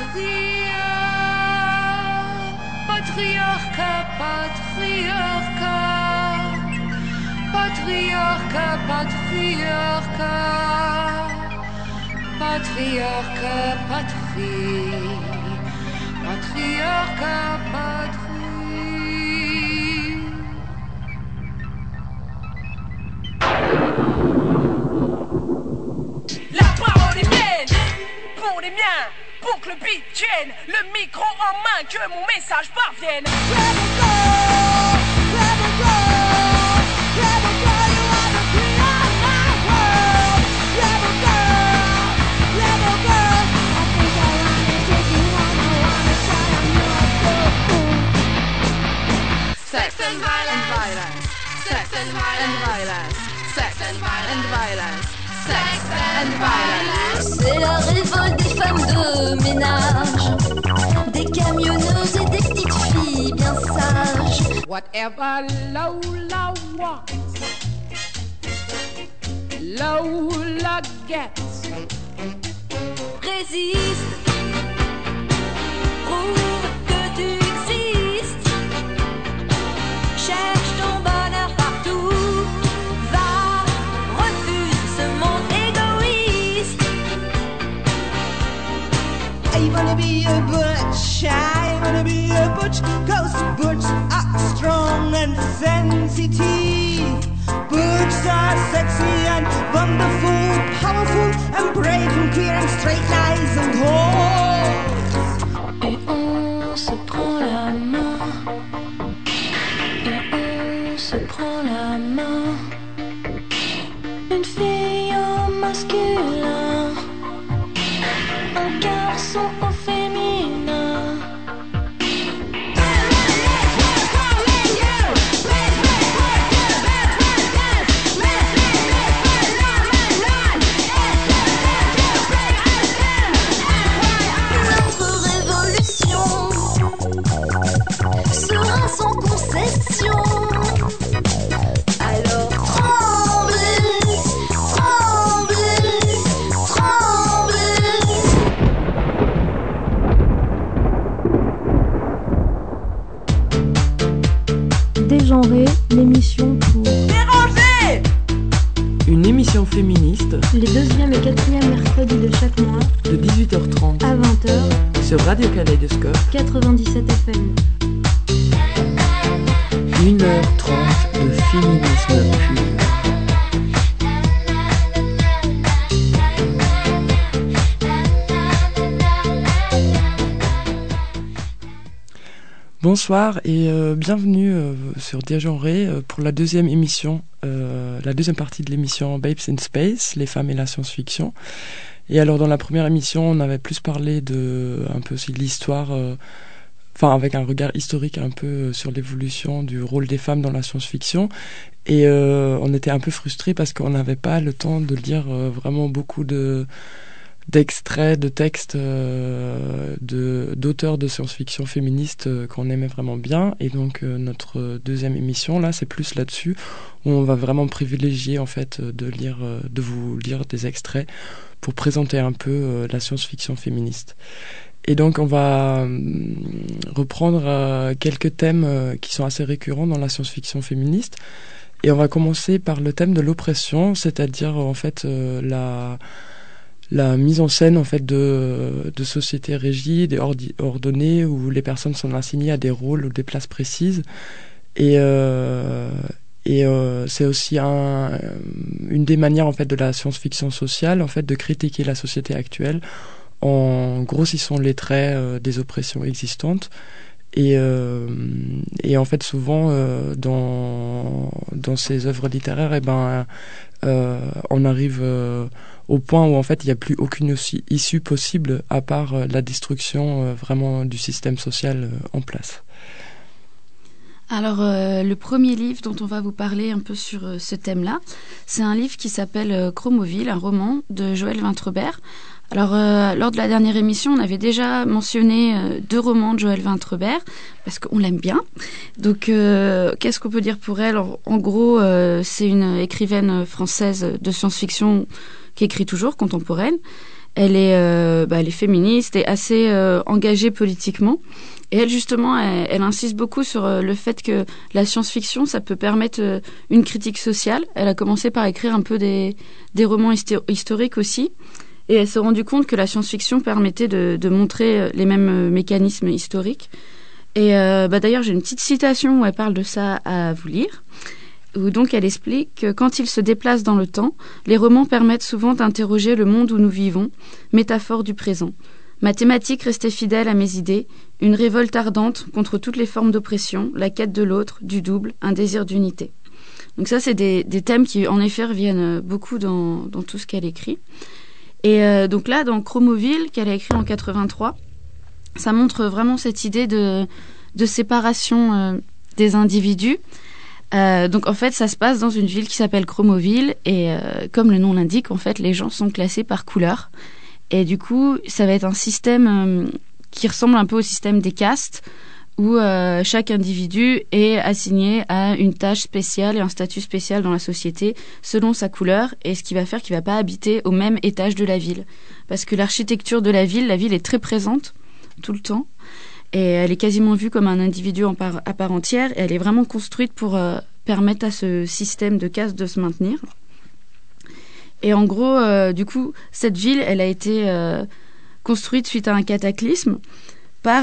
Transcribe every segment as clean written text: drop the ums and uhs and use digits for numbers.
Patriarcat, patriarcat, patriarcat, patriarcat, patriarcat, patrie, patriarcat, patrie. La parole est mienne, pour les miens, pour que le beat tienne, le micro en main, que mon message parvienne. Sex and violence. Sex and violence. Sex and violence. Sex and violence. C'est la révolte des femmes de ménage, des camionneuses et des petites filles bien sages. Whatever Lola wants, Lola gets. Résiste, prouve que tu existes, cherche ton bonheur partout, va, refuse ce monde égoïste. I wanna be a butch, I wanna be a butch, 'cause butch are strong and sensitive. Butch are sexy and wonderful, powerful and brave and queer and straight, nice and whole. Et on se prend la main, et on se prend la main. Une fille au masculin, un garçon au féminin. Notre révolution sera sans concession. Alors tremblez, tremblez, tremblez. Dégenré, l'émission pour Dérangé! Une émission féministe les 2e et 4e mercredis de chaque mois de 18h30 à 20h sur Radio Kaléidoscope 97 FM. 1h30 de féminisme pur. Bonsoir et bienvenue sur Dégenré pour la deuxième émission, la deuxième partie de l'émission Babes in Space, les femmes et la science-fiction. Et alors dans la première émission, on avait plus parlé un peu aussi de l'histoire, avec un regard historique un peu sur l'évolution du rôle des femmes dans la science-fiction. Et on était un peu frustrés parce qu'on n'avait pas le temps de lire vraiment beaucoup d'extraits, de textes d'auteurs de science-fiction féministes qu'on aimait vraiment bien. Et donc notre deuxième émission, là, c'est plus là-dessus, où on va vraiment privilégier en fait de vous lire des extraits pour présenter un peu la science-fiction féministe. Et donc on va reprendre quelques thèmes qui sont assez récurrents dans la science-fiction féministe. Et on va commencer par le thème de l'oppression, c'est-à-dire en fait la mise en scène en fait de sociétés rigides et ordonnées où les personnes sont assignées à des rôles ou des places précises. Et c'est aussi une des manières en fait de la science-fiction sociale en fait de critiquer la société actuelle en grossissant les traits des oppressions existantes. Et en fait souvent dans ces œuvres littéraires on arrive au point où en fait il n'y a plus aucune issue possible à part la destruction vraiment du système social en place. Alors le premier livre dont on va vous parler un peu sur ce thème-là, c'est un livre qui s'appelle Chromoville, un roman de Joël Vintrebert. Alors, lors de la dernière émission, on avait déjà mentionné 2 romans de Joël Vintrebert, parce qu'on l'aime bien. Donc, qu'est-ce qu'on peut dire pour elle ? En gros, c'est une écrivaine française de science-fiction qui écrit toujours, contemporaine. Elle est féministe et assez engagée politiquement. Et elle, justement, elle insiste beaucoup sur le fait que la science-fiction, ça peut permettre une critique sociale. Elle a commencé par écrire un peu des romans historiques aussi. Et elle s'est rendue compte que la science-fiction permettait de montrer les mêmes mécanismes historiques. Et d'ailleurs, j'ai une petite citation où elle parle de ça à vous lire, où donc elle explique que quand ils se déplacent dans le temps, les romans permettent souvent d'interroger le monde où nous vivons, métaphore du présent. Ma thématique restait fidèle à mes idées, une révolte ardente contre toutes les formes d'oppression, la quête de l'autre, du double, un désir d'unité. Donc ça, c'est des thèmes qui, en effet, reviennent beaucoup dans tout ce qu'elle écrit. Et donc là, dans Chromoville, qu'elle a écrit en 83, ça montre vraiment cette idée de séparation des individus. Donc en fait, ça se passe dans une ville qui s'appelle Chromoville et comme le nom l'indique, en fait, les gens sont classés par couleur. Et du coup, ça va être un système qui ressemble un peu au système des castes où chaque individu est assigné à une tâche spéciale et un statut spécial dans la société selon sa couleur et ce qui va faire qu'il ne va pas habiter au même étage de la ville. Parce que l'architecture de la ville est très présente tout le temps et elle est quasiment vue comme un individu à part entière et elle est vraiment construite pour permettre à ce système de castes de se maintenir. Et en gros, du coup, cette ville, elle a été construite suite à un cataclysme par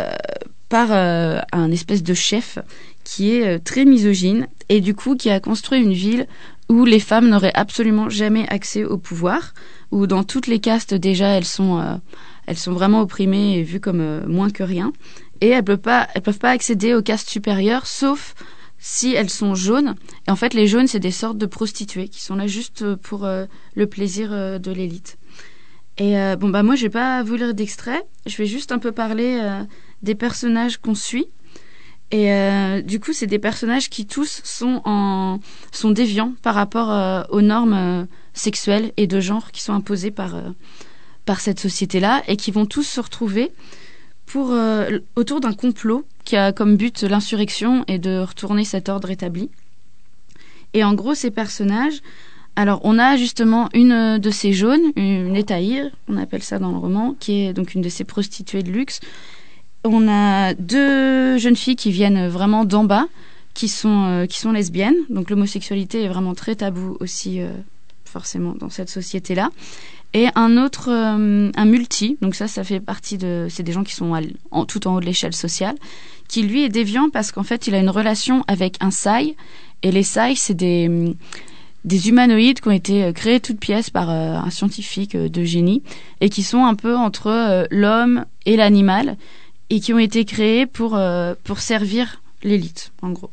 un espèce de chef qui est très misogyne et du coup qui a construit une ville où les femmes n'auraient absolument jamais accès au pouvoir, où dans toutes les castes déjà elles sont vraiment opprimées et vues comme moins que rien et elles peuvent pas accéder aux castes supérieures sauf si elles sont jaunes. Et en fait, les jaunes, c'est des sortes de prostituées qui sont là juste pour le plaisir de l'élite. Et moi, je vais pas vous lire d'extrait. Je vais juste un peu parler des personnages qu'on suit. Et du coup, c'est des personnages qui tous sont déviants par rapport aux normes sexuelles et de genre qui sont imposées par cette société-là et qui vont tous se retrouver autour d'un complot qui a comme but l'insurrection et de retourner cet ordre établi. Et en gros, ces personnages, alors on a justement une de ces jaunes, une étaïre, on appelle ça dans le roman, qui est donc une de ces prostituées de luxe. On a deux jeunes filles qui viennent vraiment d'en bas, qui sont lesbiennes. Donc l'homosexualité est vraiment très tabou aussi, forcément, dans cette société-là. Et un autre, un multi, donc ça fait partie c'est des gens qui sont tout en haut de l'échelle sociale, qui lui est déviant parce qu'en fait il a une relation avec un Sai, et les Sai c'est des humanoïdes qui ont été créés toutes pièces par un scientifique de génie, et qui sont un peu entre l'homme et l'animal, et qui ont été créés pour servir l'élite, en gros.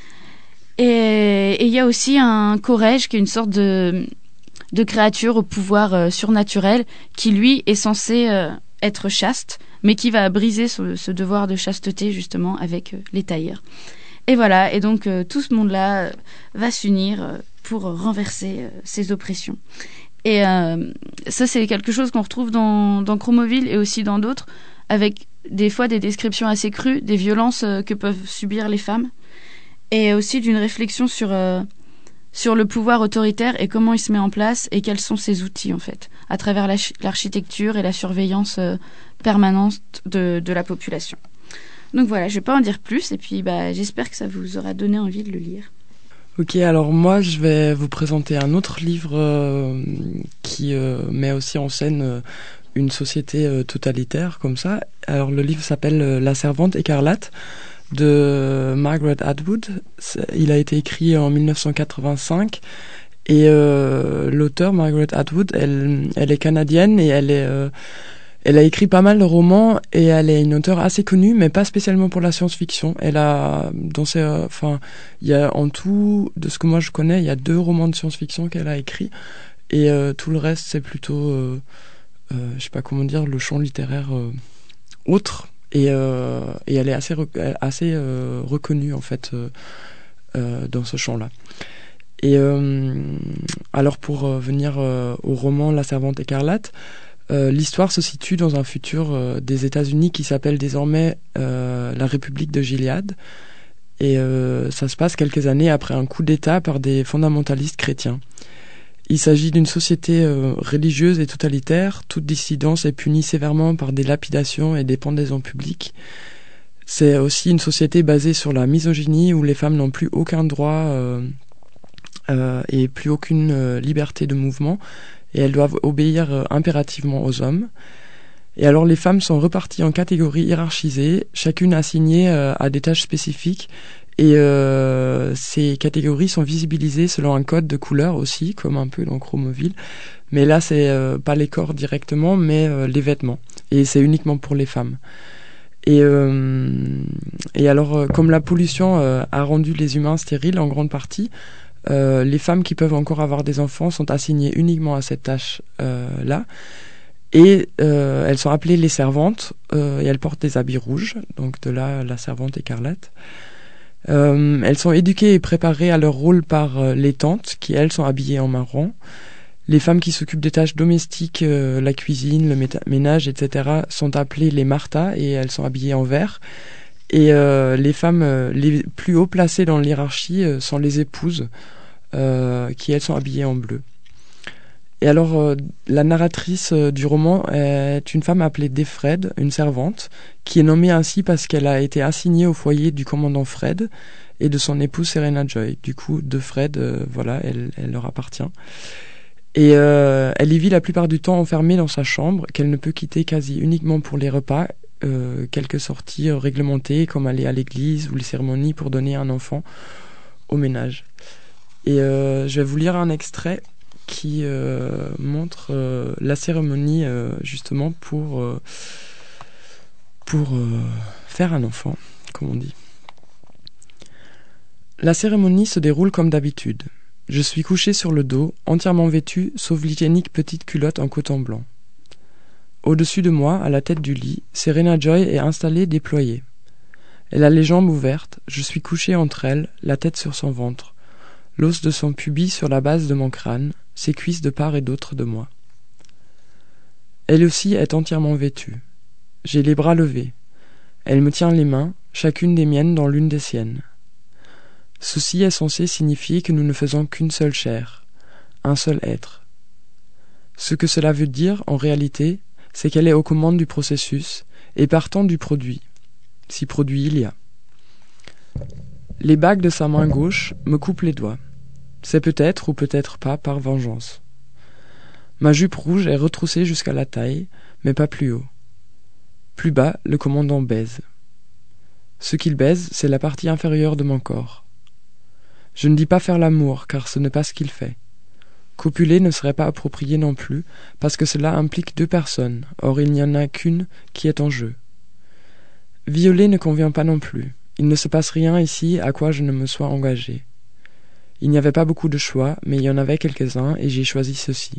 Et il y a aussi un Korège qui est une sorte de créature au pouvoir surnaturel qui, lui, est censé être chaste, mais qui va briser ce devoir de chasteté, justement, avec les tailleurs. Et voilà, et donc tout ce monde-là va s'unir pour renverser ces oppressions. Et ça, c'est quelque chose qu'on retrouve dans Chromoville et aussi dans d'autres, avec des fois des descriptions assez crues des violences que peuvent subir les femmes, et aussi d'une réflexion sur le pouvoir autoritaire et comment il se met en place et quels sont ses outils, en fait, à travers l'architecture et la surveillance permanente de la population. Donc voilà, je ne vais pas en dire plus, et puis j'espère que ça vous aura donné envie de le lire. Ok, alors moi je vais vous présenter un autre livre qui met aussi en scène une société totalitaire comme ça. Alors le livre s'appelle La Servante écarlate de Margaret Atwood. Il a été écrit en 1985 et l'auteure Margaret Atwood, elle est canadienne et elle a écrit pas mal de romans et elle est une auteure assez connue, mais pas spécialement pour la science-fiction. Elle a il y a en tout, de ce que moi je connais, il y a 2 romans de science-fiction qu'elle a écrits et tout le reste c'est plutôt je sais pas comment dire, le champ littéraire autre. Et elle est assez reconnue en fait dans ce champ-là. Et alors pour venir au roman La Servante écarlate, l'histoire se situe dans un futur des États-Unis qui s'appelle désormais la République de Gilead. Et ça se passe quelques années après un coup d'État par des fondamentalistes chrétiens. Il s'agit d'une société religieuse et totalitaire. Toute dissidence est punie sévèrement par des lapidations et des pendaisons publiques. C'est aussi une société basée sur la misogynie où les femmes n'ont plus aucun droit et plus aucune liberté de mouvement et elles doivent obéir impérativement aux hommes. Et alors les femmes sont reparties en catégories hiérarchisées, chacune assignée à des tâches spécifiques. Et ces catégories sont visibilisées selon un code de couleur aussi, comme un peu dans Chromoville. Mais là, c'est pas les corps directement, mais les vêtements. Et c'est uniquement pour les femmes. Et alors, comme la pollution a rendu les humains stériles en grande partie, les femmes qui peuvent encore avoir des enfants sont assignées uniquement à cette tâche-là. Et elles sont appelées les servantes, et elles portent des habits rouges, donc de là la servante écarlate. Elles sont éduquées et préparées à leur rôle par les tantes, qui elles sont habillées en marron. Les femmes qui s'occupent des tâches domestiques, la cuisine, le ménage, etc., sont appelées les Martha et elles sont habillées en vert. Et les femmes les plus haut placées dans l'hiérarchie sont les épouses, qui elles sont habillées en bleu. Et alors, la narratrice du roman est une femme appelée Defred, une servante, qui est nommée ainsi parce qu'elle a été assignée au foyer du commandant Fred et de son épouse Serena Joy. Du coup, Defred, voilà, elle leur appartient. Et elle y vit la plupart du temps enfermée dans sa chambre, qu'elle ne peut quitter quasi uniquement pour les repas, quelques sorties réglementées, comme aller à l'église ou les cérémonies pour donner un enfant au ménage. Et je vais vous lire un extrait qui montre la cérémonie justement pour faire un enfant, comme on dit. La cérémonie se déroule comme d'habitude. Je suis couché sur le dos, entièrement vêtu, sauf l'hygiénique petite culotte en coton blanc. Au-dessus de moi, à la tête du lit, Serena Joy est installée déployée. Elle a les jambes ouvertes, je suis couché entre elles, la tête sur son ventre, l'os de son pubis sur la base de mon crâne, ses cuisses de part et d'autre de moi. Elle aussi est entièrement vêtue. J'ai les bras levés. Elle me tient les mains, chacune des miennes dans l'une des siennes. Ceci est censé signifier que nous ne faisons qu'une seule chair, un seul être. Ce que cela veut dire, en réalité, c'est qu'elle est aux commandes du processus et partant du produit, si produit il y a. Les bagues de sa main gauche me coupent les doigts. C'est peut-être ou peut-être pas par vengeance. Ma jupe rouge est retroussée jusqu'à la taille, mais pas plus haut. Plus bas, le commandant baise. Ce qu'il baise, c'est la partie inférieure de mon corps. Je ne dis pas faire l'amour, car ce n'est pas ce qu'il fait. Copuler ne serait pas approprié non plus, parce que cela implique deux personnes, or il n'y en a qu'une qui est en jeu. Violer ne convient pas non plus. Il ne se passe rien ici à quoi je ne me sois engagé. Il n'y avait pas beaucoup de choix, mais il y en avait quelques-uns, et j'ai choisi ceci.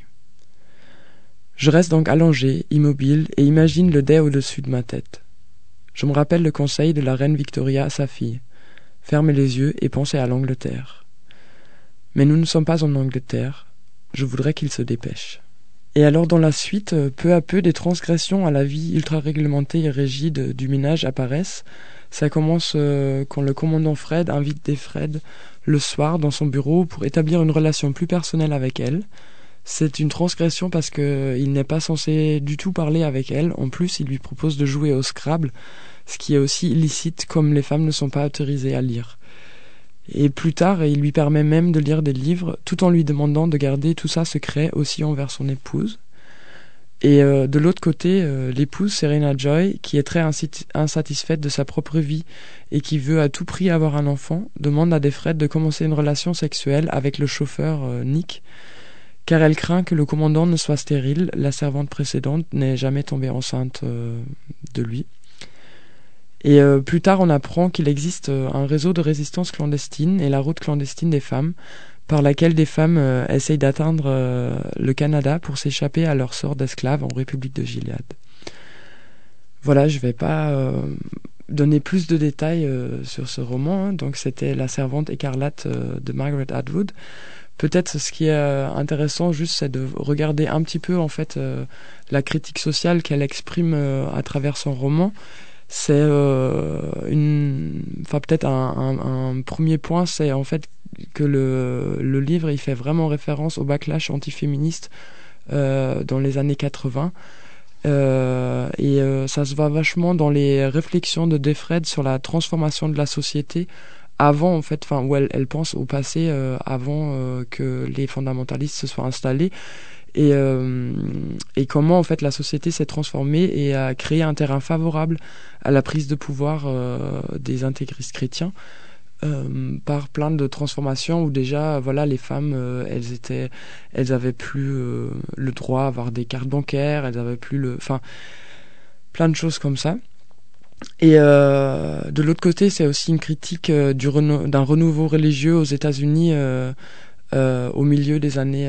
Je reste donc allongé, immobile, et imagine le dais au-dessus de ma tête. Je me rappelle le conseil de la reine Victoria à sa fille. Fermez les yeux et pensez à l'Angleterre. Mais nous ne sommes pas en Angleterre. Je voudrais qu'il se dépêche. Et alors dans la suite, peu à peu, des transgressions à la vie ultra-réglementée et rigide du ménage apparaissent. Ça commence quand le commandant Fred invite Defred le soir dans son bureau pour établir une relation plus personnelle avec elle. C'est une transgression parce qu'il n'est pas censé du tout parler avec elle. En plus, il lui propose de jouer au Scrabble, ce qui est aussi illicite comme les femmes ne sont pas autorisées à lire. Et plus tard, il lui permet même de lire des livres, tout en lui demandant de garder tout ça secret aussi envers son épouse. Et de l'autre côté, l'épouse Serena Joy, qui est très insatisfaite de sa propre vie et qui veut à tout prix avoir un enfant, demande à Defred de commencer une relation sexuelle avec le chauffeur Nick, car elle craint que le commandant ne soit stérile. La servante précédente n'est jamais tombée enceinte de lui. Et plus tard, on apprend qu'il existe un réseau de résistance clandestine et la route clandestine des femmes, par laquelle des femmes essayent d'atteindre le Canada pour s'échapper à leur sort d'esclaves en République de Gilead. Voilà, je ne vais pas donner plus de détails sur ce roman. Donc c'était La servante écarlate de Margaret Atwood. Peut-être ce qui est intéressant juste, c'est de regarder un petit peu en fait la critique sociale qu'elle exprime à travers son roman. C'est peut-être un premier point, c'est en fait que le livre il fait vraiment référence au backlash antiféministe dans les années 80. Ça se voit vachement dans les réflexions de Defred sur la transformation de la société avant, en fait, enfin, où elle pense au passé avant que les fondamentalistes se soient installés, et comment en fait la société s'est transformée et a créé un terrain favorable à la prise de pouvoir des intégristes chrétiens. Par plein de transformations où déjà voilà les femmes elles avaient plus le droit à avoir des cartes bancaires, elles avaient plus plein de choses comme ça. Et de l'autre côté, c'est aussi une critique d'un renouveau religieux aux États-Unis au milieu des années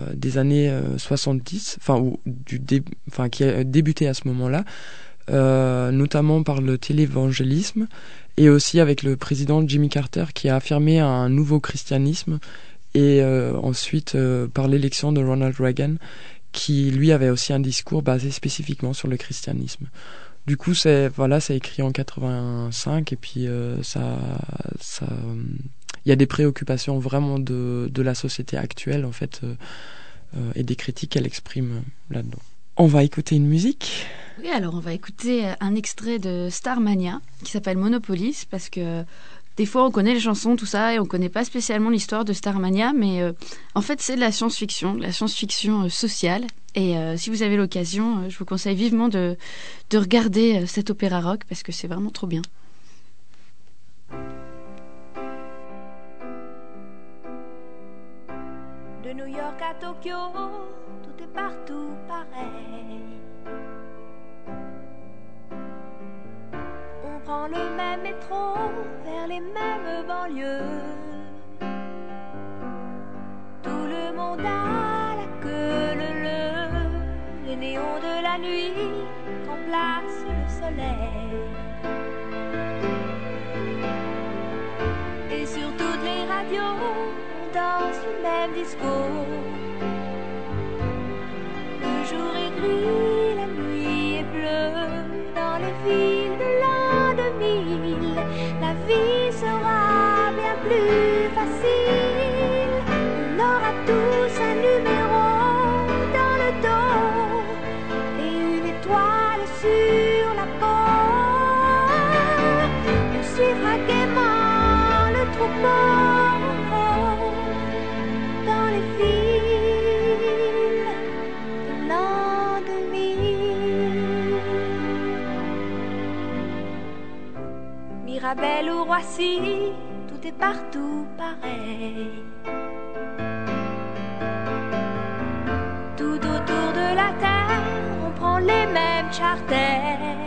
70, qui a débuté à ce moment-là, notamment par le télévangélisme, et aussi avec le président Jimmy Carter qui a affirmé un nouveau christianisme, et ensuite par l'élection de Ronald Reagan qui lui avait aussi un discours basé spécifiquement sur le christianisme. Du coup, c'est écrit en 85, et puis il y a des préoccupations vraiment de la société actuelle en fait, et des critiques qu'elle exprime là-dedans. On va écouter une musique. Oui, alors on va écouter un extrait de Starmania qui s'appelle Monopolis, parce que des fois on connaît les chansons, tout ça, et on connaît pas spécialement l'histoire de Starmania, mais en fait c'est de la science-fiction sociale. Et si vous avez l'occasion, je vous conseille vivement de regarder cet opéra rock, parce que c'est vraiment trop bien. De New York à Tokyo, tout est partout pareil. On prend le même métro vers les mêmes banlieues. Tout le monde a la queue leu-leu. Les néons de la nuit remplacent le soleil. Et sur toutes les radios, on danse le même disco. Le jour est gris, la nuit est bleue. Dans les villes de l'an 2000, la vie sera bien plus facile. On aura tous un numéro dans le dos et une étoile sur la peau. On suivra gaiement le troupeau dans les villes de l'an 2000. Mirabel ou Roissy, tout est partout pareil. Tout autour de la terre, on prend les mêmes charters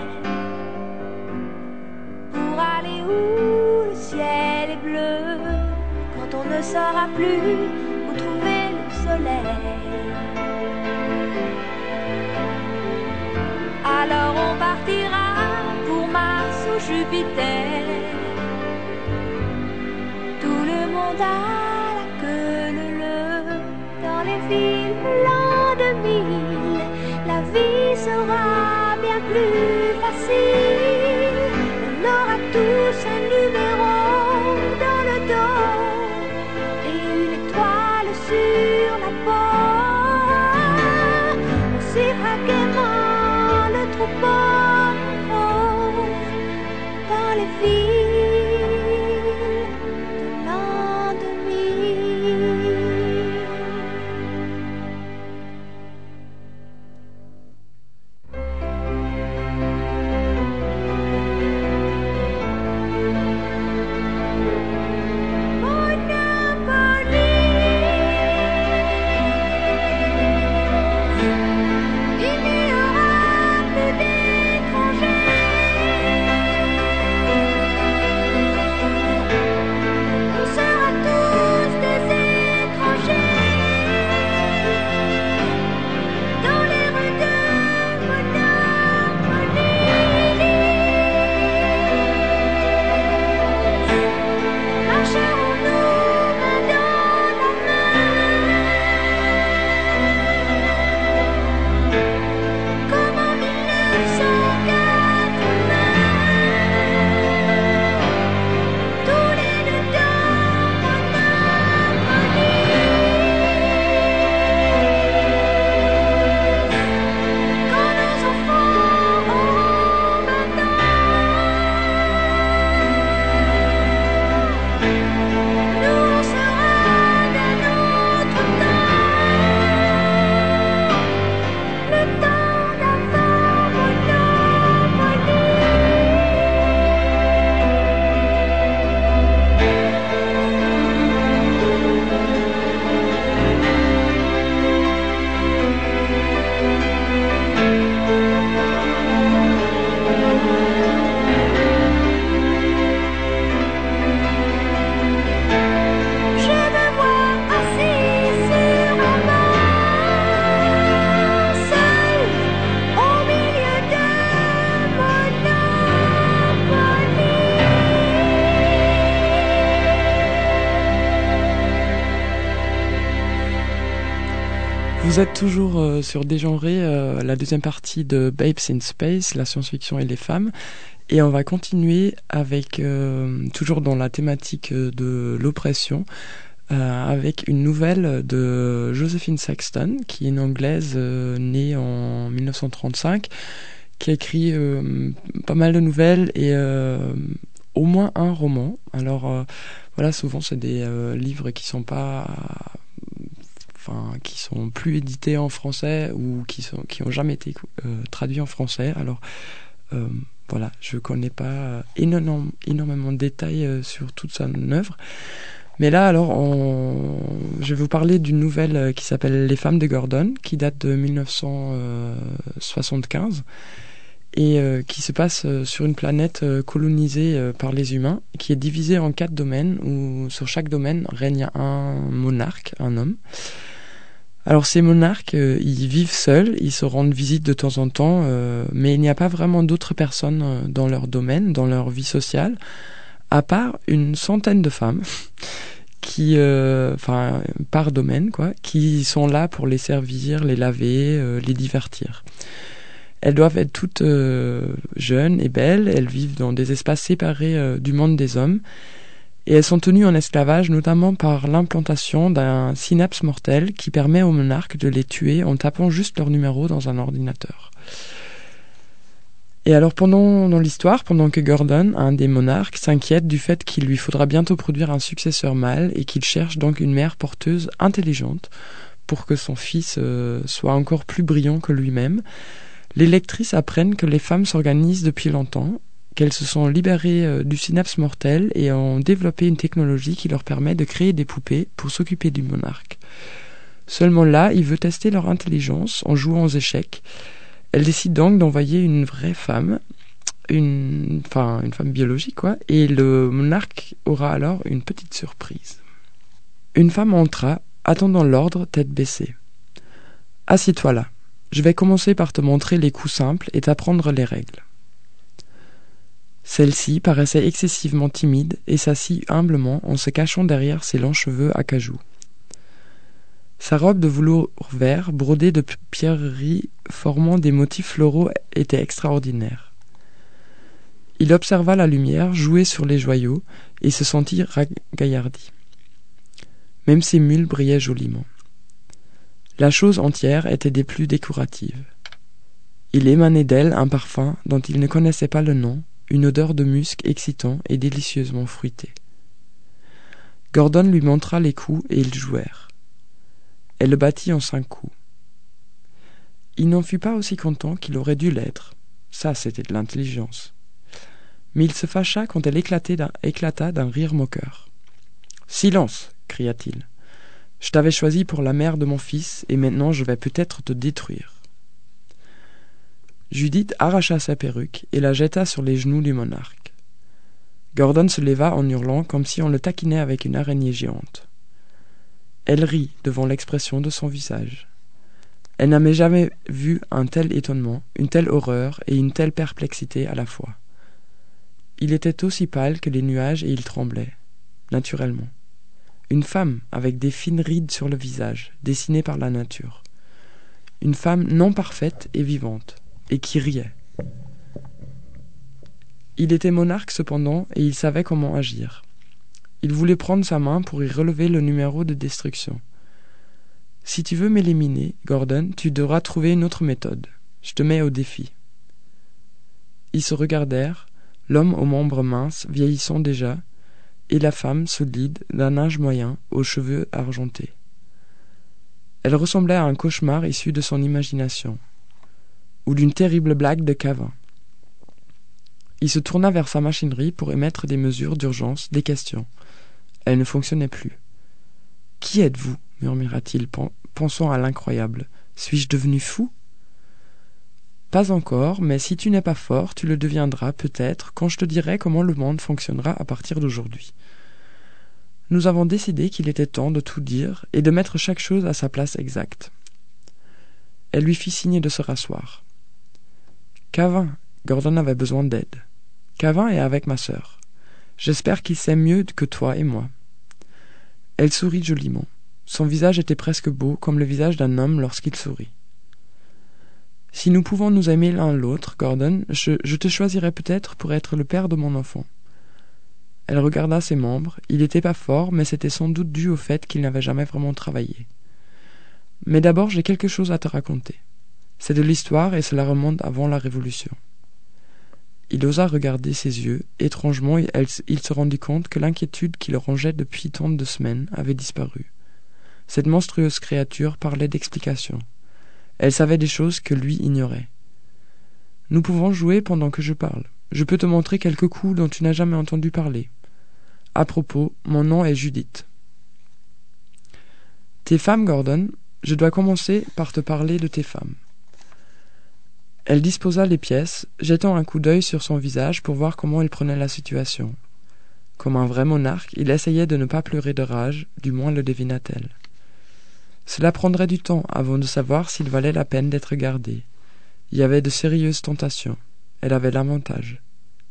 pour aller où le ciel est bleu. Quand on ne saura plus où trouver le soleil, alors on partira pour Mars ou Jupiter. Tout le monde a la queue leu-leu dans les villes de l'an 2000. La vie sera bien plus facile. On aura tous un numéro dans le dos et une étoile sur la peau. On suivra gaiement le troupeau dans les villes de l'an 2000. Vous êtes toujours sur Dégenré, la deuxième partie de Babes in Space, la science-fiction et les femmes. Et on va continuer avec, toujours dans la thématique de l'oppression, avec une nouvelle de Josephine Saxton, qui est une Anglaise née en 1935, qui a écrit pas mal de nouvelles et au moins un roman. Alors voilà, souvent c'est des livres qui sont pas... qui sont plus édités en français ou qui ont jamais été traduits en français. Alors voilà, je connais pas énormément de détails sur toute son œuvre. Mais là, alors, je vais vous parler d'une nouvelle qui s'appelle Les femmes de Gordon, qui date de 1975 et qui se passe sur une planète colonisée par les humains, qui est divisée en 4 domaines, où sur chaque domaine règne un monarque, un homme. Alors ces monarques, ils vivent seuls, ils se rendent visite de temps en temps, mais il n'y a pas vraiment d'autres personnes dans leur domaine, dans leur vie sociale, à part une centaine de femmes qui, par domaine, quoi, qui sont là pour les servir, les laver, les divertir. Elles doivent être toutes jeunes et belles, elles vivent dans des espaces séparés du monde des hommes, et elles sont tenues en esclavage notamment par l'implantation d'un synapse mortel qui permet aux monarques de les tuer en tapant juste leur numéro dans un ordinateur. Et alors dans l'histoire, pendant que Gordon, un des monarques, s'inquiète du fait qu'il lui faudra bientôt produire un successeur mâle et qu'il cherche donc une mère porteuse intelligente pour que son fils soit encore plus brillant que lui-même, les lectrices apprennent que les femmes s'organisent depuis longtemps, qu'elles se sont libérées du synapse mortel et ont développé une technologie qui leur permet de créer des poupées pour s'occuper du monarque. Seulement là, il veut tester leur intelligence en jouant aux échecs. Elle décide donc d'envoyer une vraie femme, une femme biologique, quoi, et le monarque aura alors une petite surprise. Une femme entra, attendant l'ordre, tête baissée. « Assieds-toi là. Je vais commencer par te montrer les coups simples et t'apprendre les règles. » Celle-ci paraissait excessivement timide et s'assit humblement en se cachant derrière ses longs cheveux à cajou. Sa robe de velours vert, brodée de pierreries formant des motifs floraux, était extraordinaire. Il observa la lumière jouer sur les joyaux et se sentit ragaillardi. Même ses mules brillaient joliment. La chose entière était des plus décoratives. Il émanait d'elle un parfum dont il ne connaissait pas le nom, une odeur de musc excitant et délicieusement fruitée. Gordon lui montra les coups et ils jouèrent. Elle le battit en 5 coups. Il n'en fut pas aussi content qu'il aurait dû l'être. Ça, c'était de l'intelligence. Mais il se fâcha quand elle éclata d'un rire moqueur. « Silence !» cria-t-il. « Je t'avais choisi pour la mère de mon fils, et maintenant je vais peut-être te détruire. » Judith arracha sa perruque et la jeta sur les genoux du monarque. Gordon se leva en hurlant comme si on le taquinait avec une araignée géante. Elle rit devant l'expression de son visage. Elle n'avait jamais vu un tel étonnement, une telle horreur et une telle perplexité à la fois. Il était aussi pâle que les nuages et il tremblait, naturellement. Une femme avec des fines rides sur le visage, dessinées par la nature. Une femme non parfaite et vivante, et qui riait. Il était monarque cependant, et il savait comment agir. Il voulait prendre sa main pour y relever le numéro de destruction. « Si tu veux m'éliminer, Gordon, tu devras trouver une autre méthode. Je te mets au défi. » Ils se regardèrent, l'homme aux membres minces, vieillissant déjà, et la femme solide, d'un âge moyen, aux cheveux argentés. Elle ressemblait à un cauchemar issu de son imagination, ou d'une terrible blague de Cavin. Il se tourna vers sa machinerie pour émettre des mesures d'urgence, des questions. Elle ne fonctionnait plus. « Qui êtes-vous » murmura-t-il, pensant à l'incroyable. « Suis-je devenu fou ?»« Pas encore, mais si tu n'es pas fort, tu le deviendras peut-être quand je te dirai comment le monde fonctionnera à partir d'aujourd'hui. » Nous avons décidé qu'il était temps de tout dire et de mettre chaque chose à sa place exacte. Elle lui fit signe de se rasseoir. « Cavin, Gordon avait besoin d'aide. Cavin est avec ma sœur. J'espère qu'il sait mieux que toi et moi. » Elle sourit joliment. Son visage était presque beau, comme le visage d'un homme lorsqu'il sourit. « Si nous pouvons nous aimer l'un l'autre, Gordon, je te choisirais peut-être pour être le père de mon enfant. » Elle regarda ses membres. Il n'était pas fort, mais c'était sans doute dû au fait qu'il n'avait jamais vraiment travaillé. « Mais d'abord, j'ai quelque chose à te raconter. C'est de l'histoire et cela remonte avant la Révolution. » Il osa regarder ses yeux. Étrangement, il se rendit compte que l'inquiétude qui le rongeait depuis tant de semaines avait disparu. Cette monstrueuse créature parlait d'explications. Elle savait des choses que lui ignorait. « Nous pouvons jouer pendant que je parle. Je peux te montrer quelques coups dont tu n'as jamais entendu parler. À propos, mon nom est Judith. »« Tes femmes, Gordon, je dois commencer par te parler de tes femmes. » Elle disposa les pièces, jetant un coup d'œil sur son visage pour voir comment il prenait la situation. Comme un vrai monarque, il essayait de ne pas pleurer de rage, du moins le devina-t-elle. Cela prendrait du temps avant de savoir s'il valait la peine d'être gardé. Il y avait de sérieuses tentations. Elle avait l'avantage.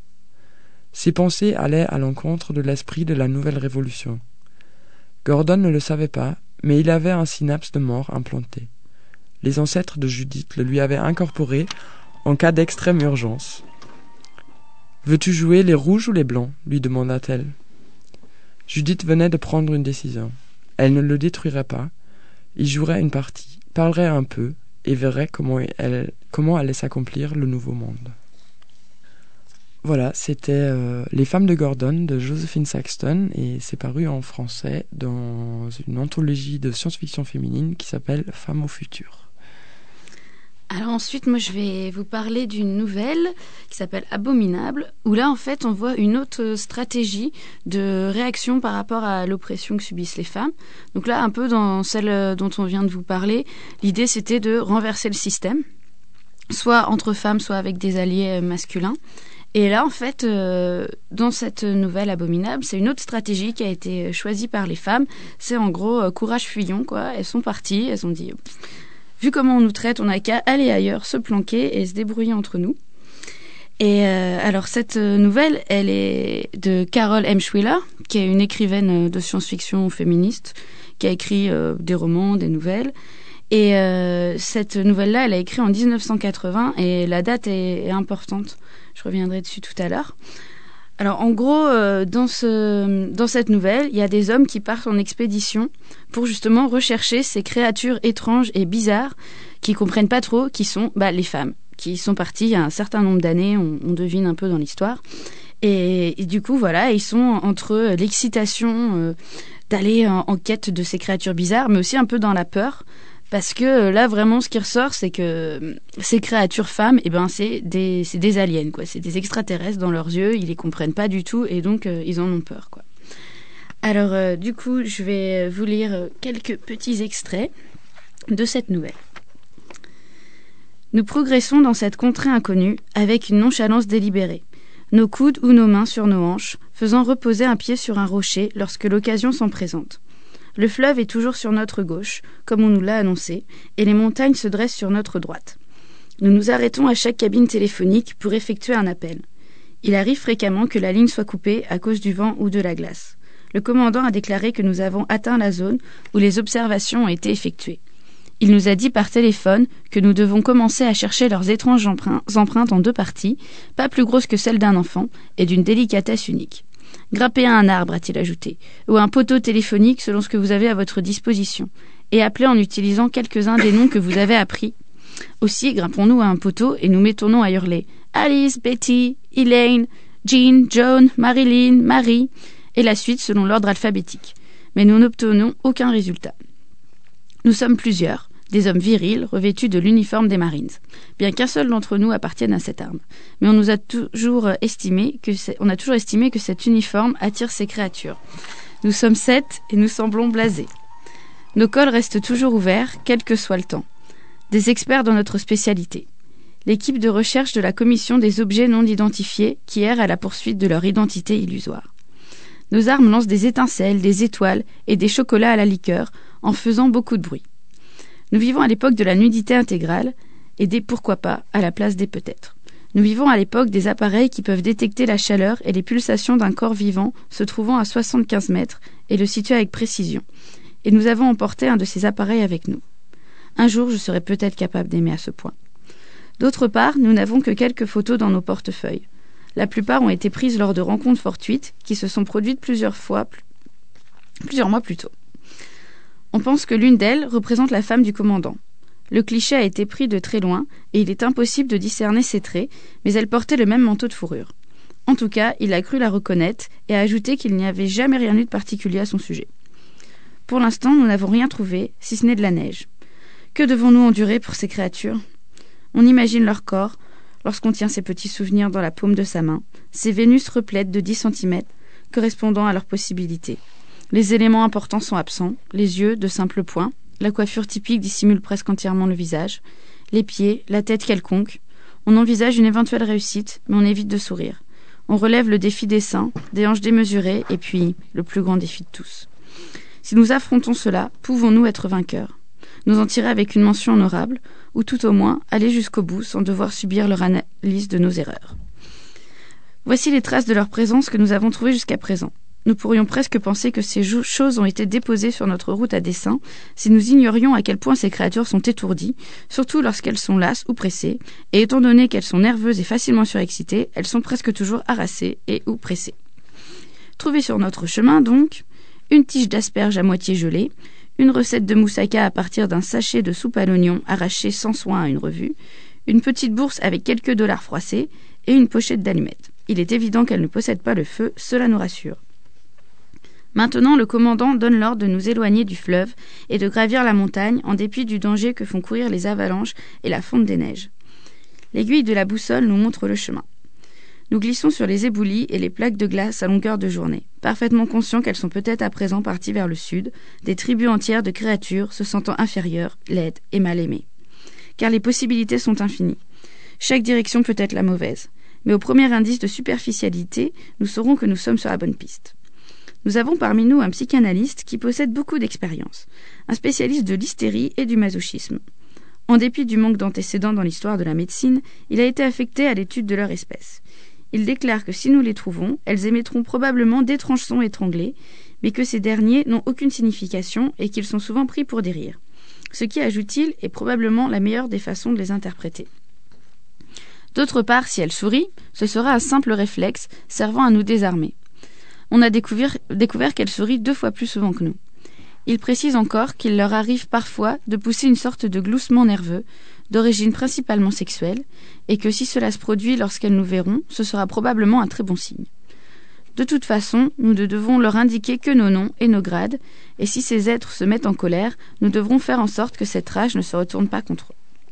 Ses pensées allaient à l'encontre de l'esprit de la nouvelle révolution. Gordon ne le savait pas, mais il avait un synapse de mort implanté. Les ancêtres de Judith le lui avaient incorporé en cas d'extrême urgence. « Veux-tu jouer les rouges ou les blancs ?» lui demanda-t-elle. Judith venait de prendre une décision. Elle ne le détruirait pas. Il jouerait une partie, parlerait un peu, et verrait comment allait s'accomplir le nouveau monde. Voilà, c'était Les femmes de Gordon de Josephine Saxton, et c'est paru en français dans une anthologie de science-fiction féminine qui s'appelle Femmes au futur. Alors ensuite, moi je vais vous parler d'une nouvelle qui s'appelle Abominable, où là en fait on voit une autre stratégie de réaction par rapport à l'oppression que subissent les femmes. Donc là, un peu dans celle dont on vient de vous parler, l'idée c'était de renverser le système, soit entre femmes, soit avec des alliés masculins. Et là en fait, dans cette nouvelle Abominable, c'est une autre stratégie qui a été choisie par les femmes. C'est en gros courage fuyons, quoi. Elles sont parties, elles ont dit... Vu comment on nous traite, on n'a qu'à aller ailleurs, se planquer et se débrouiller entre nous. Et alors cette nouvelle, elle est de Carol M. Schwiller, qui est une écrivaine de science-fiction féministe, qui a écrit des romans, des nouvelles. Et cette nouvelle-là, elle a écrit en 1980 et la date est importante. Je reviendrai dessus tout à l'heure. Alors en gros, dans cette nouvelle, il y a des hommes qui partent en expédition pour justement rechercher ces créatures étranges et bizarres qui comprennent pas trop qui sont les femmes, qui sont parties il y a un certain nombre d'années, on devine un peu dans l'histoire. Et du coup, voilà, ils sont entre l'excitation d'aller en quête de ces créatures bizarres, mais aussi un peu dans la peur. Parce que là, vraiment, ce qui ressort, c'est que ces créatures femmes, c'est des aliens, quoi. C'est des extraterrestres dans leurs yeux, ils les comprennent pas du tout et donc ils en ont peur, quoi. Alors, du coup, je vais vous lire quelques petits extraits de cette nouvelle. Nous progressons dans cette contrée inconnue avec une nonchalance délibérée, nos coudes ou nos mains sur nos hanches, faisant reposer un pied sur un rocher lorsque l'occasion s'en présente. Le fleuve est toujours sur notre gauche, comme on nous l'a annoncé, et les montagnes se dressent sur notre droite. Nous nous arrêtons à chaque cabine téléphonique pour effectuer un appel. Il arrive fréquemment que la ligne soit coupée à cause du vent ou de la glace. Le commandant a déclaré que nous avons atteint la zone où les observations ont été effectuées. Il nous a dit par téléphone que nous devons commencer à chercher leurs étranges empreintes en 2 parties, pas plus grosses que celles d'un enfant, et d'une délicatesse unique. Grimpez à un arbre, a-t-il ajouté, ou à un poteau téléphonique selon ce que vous avez à votre disposition, et appelez en utilisant quelques-uns des noms que vous avez appris. Aussi, grimpons-nous à un poteau et nous mettons à hurler « Alice, Betty, Elaine, Jean, Joan, Marilyn, Marie » et la suite selon l'ordre alphabétique. Mais nous n'obtenons aucun résultat. Nous sommes plusieurs, des hommes virils revêtus de l'uniforme des Marines, bien qu'un seul d'entre nous appartienne à cette arme. Mais on a toujours estimé que cet uniforme attire ces créatures. Nous sommes 7 et nous semblons blasés. Nos cols restent toujours ouverts, quel que soit le temps. Des experts dans notre spécialité. L'équipe de recherche de la commission des objets non identifiés qui errent à la poursuite de leur identité illusoire. Nos armes lancent des étincelles, des étoiles et des chocolats à la liqueur en faisant beaucoup de bruit. Nous vivons à l'époque de la nudité intégrale et des pourquoi pas à la place des peut-être. Nous vivons à l'époque des appareils qui peuvent détecter la chaleur et les pulsations d'un corps vivant se trouvant à 75 mètres et le situer avec précision. et nous avons emporté un de ces appareils avec nous. Un jour, je serai peut-être capable d'aimer à ce point. D'autre part, nous n'avons que quelques photos dans nos portefeuilles. La plupart ont été prises lors de rencontres fortuites qui se sont produites plusieurs mois plus tôt. On pense que l'une d'elles représente la femme du commandant. Le cliché a été pris de très loin et il est impossible de discerner ses traits, mais elle portait le même manteau de fourrure. En tout cas, il a cru la reconnaître et a ajouté qu'il n'y avait jamais rien eu de particulier à son sujet. Pour l'instant, nous n'avons rien trouvé, si ce n'est de la neige. Que devons-nous endurer pour ces créatures ? On imagine leur corps, lorsqu'on tient ces petits souvenirs dans la paume de sa main, ces Vénus replètes de 10 cm, correspondant à leurs possibilités. Les éléments importants sont absents, les yeux, de simples points, la coiffure typique dissimule presque entièrement le visage, les pieds, la tête quelconque. On envisage une éventuelle réussite, mais on évite de sourire. On relève le défi des seins, des hanches démesurées, et puis le plus grand défi de tous. Si nous affrontons cela, pouvons-nous être vainqueurs ? Nous en tirer avec une mention honorable, ou tout au moins aller jusqu'au bout sans devoir subir leur analyse de nos erreurs. Voici les traces de leur présence que nous avons trouvées jusqu'à présent. Nous pourrions presque penser que ces choses ont été déposées sur notre route à dessein si nous ignorions à quel point ces créatures sont étourdies, surtout lorsqu'elles sont lasses ou pressées, et étant donné qu'elles sont nerveuses et facilement surexcitées, elles sont presque toujours harassées et ou pressées. Trouvées sur notre chemin, donc, une tige d'asperge à moitié gelée, une recette de moussaka à partir d'un sachet de soupe à l'oignon arraché sans soin à une revue, une petite bourse avec quelques dollars froissés et une pochette d'allumettes. Il est évident qu'elle ne possède pas le feu, cela nous rassure. Maintenant, le commandant donne l'ordre de nous éloigner du fleuve et de gravir la montagne en dépit du danger que font courir les avalanches et la fonte des neiges. L'aiguille de la boussole nous montre le chemin. Nous glissons sur les éboulis et les plaques de glace à longueur de journée, parfaitement conscients qu'elles sont peut-être à présent parties vers le sud, des tribus entières de créatures se sentant inférieures, laides et mal aimées. Car les possibilités sont infinies. Chaque direction peut être la mauvaise, mais au premier indice de superficialité, nous saurons que nous sommes sur la bonne piste. Nous avons parmi nous un psychanalyste qui possède beaucoup d'expérience, un spécialiste de l'hystérie et du masochisme. En dépit du manque d'antécédents dans l'histoire de la médecine, il a été affecté à l'étude de leur espèce. Il déclare que si nous les trouvons, elles émettront probablement d'étranges sons étranglés, mais que ces derniers n'ont aucune signification et qu'ils sont souvent pris pour des rires. Ce qui, ajoute-t-il, est probablement la meilleure des façons de les interpréter. D'autre part, si elles sourient, ce sera un simple réflexe servant à nous désarmer. On a découvert qu'elles sourient 2 fois plus souvent que nous. Il précise encore qu'il leur arrive parfois de pousser une sorte de gloussement nerveux, d'origine principalement sexuelle, et que si cela se produit lorsqu'elles nous verront, ce sera probablement un très bon signe. De toute façon, nous ne devons leur indiquer que nos noms et nos grades, et si ces êtres se mettent en colère, nous devrons faire en sorte que cette rage ne se retourne pas contre eux.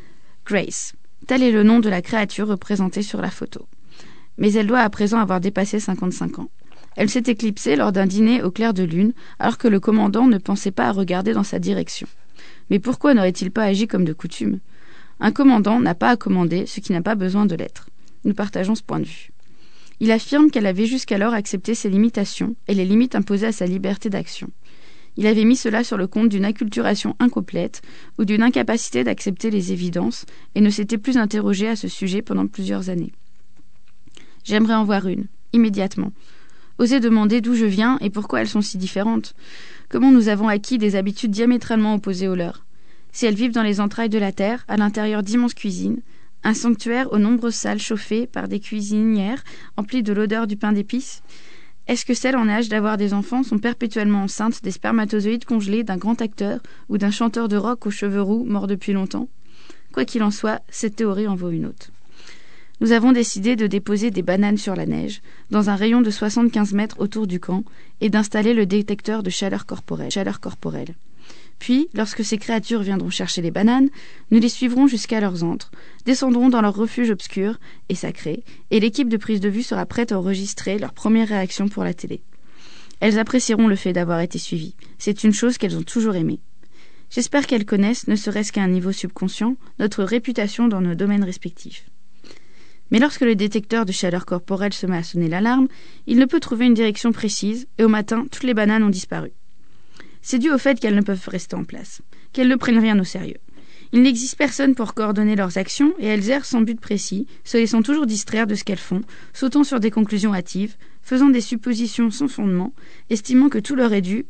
Grace, tel est le nom de la créature représentée sur la photo. Mais elle doit à présent avoir dépassé 55 ans. Elle s'est éclipsée lors d'un dîner au clair de lune, alors que le commandant ne pensait pas à regarder dans sa direction. Mais pourquoi n'aurait-il pas agi comme de coutume ? Un commandant n'a pas à commander ce qui n'a pas besoin de l'être. Nous partageons ce point de vue. Il affirme qu'elle avait jusqu'alors accepté ses limitations et les limites imposées à sa liberté d'action. Il avait mis cela sur le compte d'une acculturation incomplète ou d'une incapacité d'accepter les évidences et ne s'était plus interrogé à ce sujet pendant plusieurs années. J'aimerais en voir une, immédiatement. Oser demander d'où je viens et pourquoi elles sont si différentes. Comment nous avons acquis des habitudes diamétralement opposées aux leurs. Si elles vivent dans les entrailles de la terre, à l'intérieur d'immenses cuisines, un sanctuaire aux nombreuses salles chauffées par des cuisinières emplies de l'odeur du pain d'épices. Est-ce que celles en âge d'avoir des enfants sont perpétuellement enceintes des spermatozoïdes congelés d'un grand acteur ou d'un chanteur de rock aux cheveux roux mort depuis longtemps ? Quoi qu'il en soit, cette théorie en vaut une autre. Nous avons décidé de déposer des bananes sur la neige, dans un rayon de 75 mètres autour du camp, et d'installer le détecteur de chaleur corporelle. Puis, lorsque ces créatures viendront chercher les bananes, nous les suivrons jusqu'à leurs antres, descendrons dans leur refuge obscur et sacré, et l'équipe de prise de vue sera prête à enregistrer leur première réaction pour la télé. Elles apprécieront le fait d'avoir été suivies. C'est une chose qu'elles ont toujours aimée. J'espère qu'elles connaissent, ne serait-ce qu'à un niveau subconscient, notre réputation dans nos domaines respectifs. Mais lorsque le détecteur de chaleur corporelle se met à sonner l'alarme, il ne peut trouver une direction précise, et au matin, toutes les bananes ont disparu. C'est dû au fait qu'elles ne peuvent rester en place, qu'elles ne prennent rien au sérieux. Il n'existe personne pour coordonner leurs actions, et elles errent sans but précis, se laissant toujours distraire de ce qu'elles font, sautant sur des conclusions hâtives, faisant des suppositions sans fondement, estimant que tout leur est dû,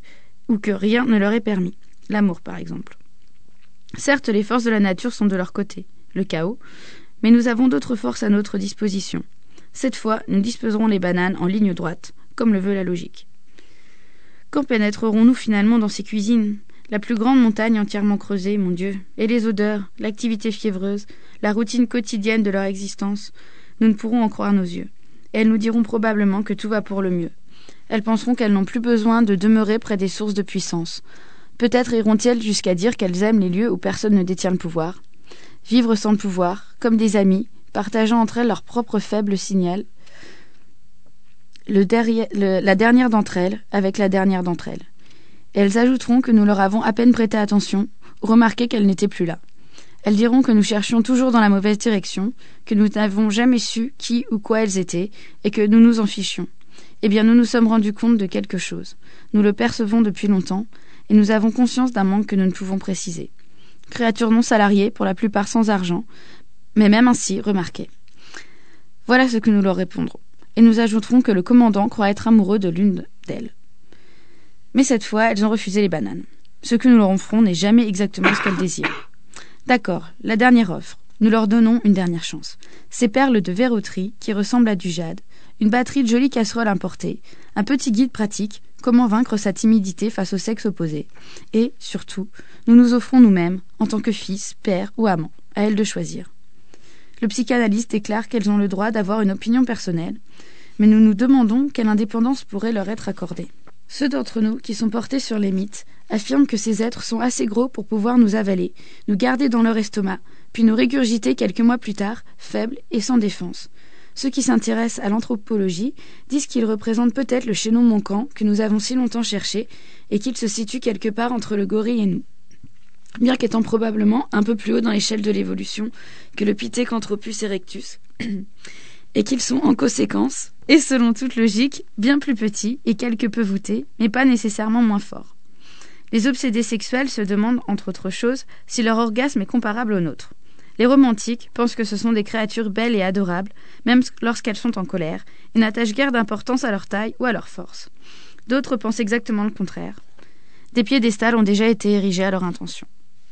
ou que rien ne leur est permis. L'amour, par exemple. Certes, les forces de la nature sont de leur côté, le chaos, mais nous avons d'autres forces à notre disposition. Cette fois, nous disposerons les bananes en ligne droite, comme le veut la logique. Quand pénétrerons-nous finalement dans ces cuisines ? La plus grande montagne entièrement creusée, mon Dieu, et les odeurs, l'activité fiévreuse, la routine quotidienne de leur existence, nous ne pourrons en croire nos yeux. Et elles nous diront probablement que tout va pour le mieux. Elles penseront qu'elles n'ont plus besoin de demeurer près des sources de puissance. Peut-être iront-elles jusqu'à dire qu'elles aiment les lieux où personne ne détient le pouvoir. Vivre sans le pouvoir, comme des amis, partageant entre elles leur propre faible signal, la dernière d'entre elles avec la dernière d'entre elles. Et elles ajouteront que nous leur avons à peine prêté attention, ou remarqué qu'elles n'étaient plus là. Elles diront que nous cherchions toujours dans la mauvaise direction, que nous n'avons jamais su qui ou quoi elles étaient, et que nous nous en fichions. Eh bien, nous nous sommes rendus compte de quelque chose. Nous le percevons depuis longtemps, et nous avons conscience d'un manque que nous ne pouvons préciser. Créatures non salariées, pour la plupart sans argent, mais même ainsi, remarquez. Voilà ce que nous leur répondrons. Et nous ajouterons que le commandant croit être amoureux de l'une d'elles. Mais cette fois, elles ont refusé les bananes. Ce que nous leur offrons n'est jamais exactement ce qu'elles désirent. D'accord, la dernière offre. Nous leur donnons une dernière chance. Ces perles de verroterie qui ressemblent à du jade, une batterie de jolies casseroles importées, un petit guide pratique, comment vaincre sa timidité face au sexe opposé. Et, surtout, nous nous offrons nous-mêmes, en tant que fils, père ou amant, à elles de choisir. Le psychanalyste déclare qu'elles ont le droit d'avoir une opinion personnelle, mais nous nous demandons quelle indépendance pourrait leur être accordée. Ceux d'entre nous qui sont portés sur les mythes affirment que ces êtres sont assez gros pour pouvoir nous avaler, nous garder dans leur estomac, puis nous régurgiter quelques mois plus tard, faibles et sans défense. Ceux qui s'intéressent à l'anthropologie disent qu'ils représentent peut-être le chaînon manquant que nous avons si longtemps cherché et qu'il se situe quelque part entre le gorille et nous. Bien qu'étant probablement un peu plus haut dans l'échelle de l'évolution que le Pithecanthropus erectus, et qu'ils sont en conséquence, et selon toute logique, bien plus petits et quelque peu voûtés, mais pas nécessairement moins forts. Les obsédés sexuels se demandent, entre autres choses, si leur orgasme est comparable au nôtre. Les romantiques pensent que ce sont des créatures belles et adorables, même lorsqu'elles sont en colère, et n'attachent guère d'importance à leur taille ou à leur force. D'autres pensent exactement le contraire. Des piédestals ont déjà été érigés à leur intention.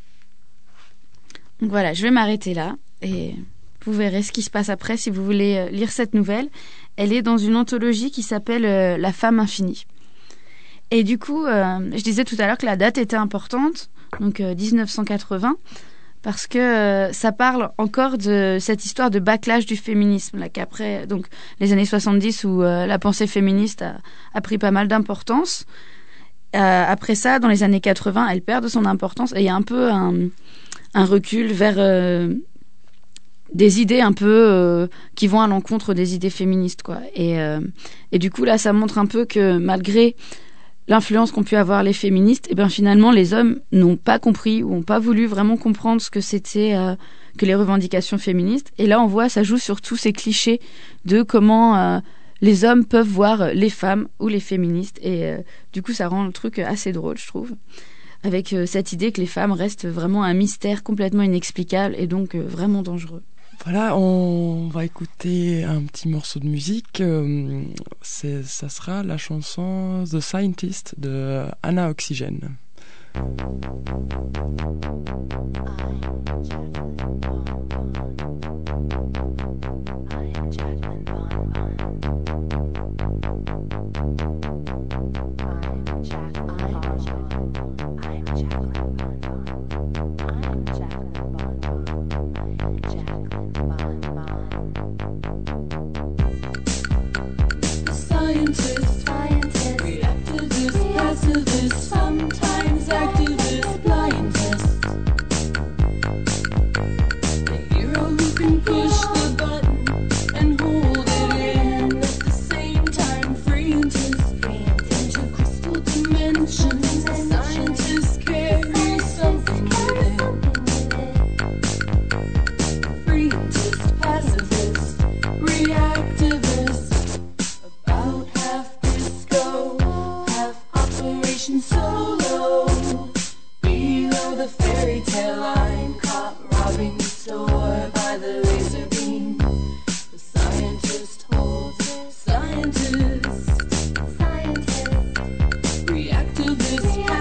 Donc voilà, je vais m'arrêter là, et vous verrez ce qui se passe après si vous voulez lire cette nouvelle. Elle est dans une anthologie qui s'appelle La femme infinie. Et du coup, je disais tout à l'heure que la date était importante, donc 1980, parce que ça parle encore de cette histoire de backlash du féminisme, là, qu'après donc les années 70 où la pensée féministe a pris pas mal d'importance. Après ça, dans les années 80, elle perd de son importance et il y a un peu un recul vers des idées un peu qui vont à l'encontre des idées féministes, quoi. Et du coup, là, ça montre un peu que malgré l'influence qu'ont pu avoir les féministes, et bien finalement, les hommes n'ont pas compris ou n'ont pas voulu vraiment comprendre ce que c'était que les revendications féministes. Et là, on voit, ça joue sur tous ces clichés de comment les hommes peuvent voir les femmes ou les féministes. Et du coup, ça rend le truc assez drôle, je trouve, avec cette idée que les femmes restent vraiment un mystère complètement inexplicable et donc vraiment dangereux. Voilà, on va écouter un petit morceau de musique. Ça sera la chanson The Scientist de Anna Oxygen. Sometimes activist, blind. Scientist, reactivist.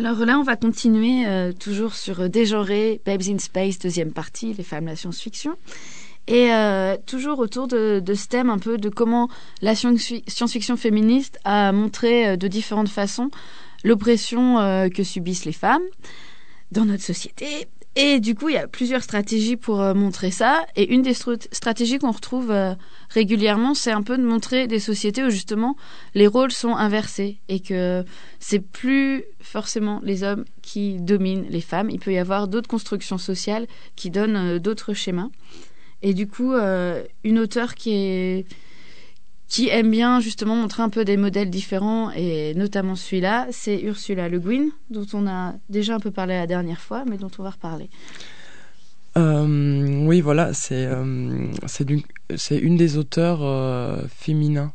Alors là, on va continuer toujours sur Dégenré, Babes in Space, deuxième partie, les femmes, la science-fiction. Et toujours autour de ce thème un peu de comment la science-fiction féministe a montré de différentes façons l'oppression que subissent les femmes dans notre société. Et du coup, il y a plusieurs stratégies pour montrer ça. Et une des stratégies qu'on retrouve régulièrement, c'est un peu de montrer des sociétés où justement les rôles sont inversés et que c'est plus forcément les hommes qui dominent les femmes. Il peut y avoir d'autres constructions sociales qui donnent d'autres schémas. Et du coup, une auteure qui aime bien justement montrer un peu des modèles différents, et notamment celui-là, c'est Ursula Le Guin, dont on a déjà un peu parlé la dernière fois, mais dont on va reparler. Oui, voilà, c'est une des auteurs féminines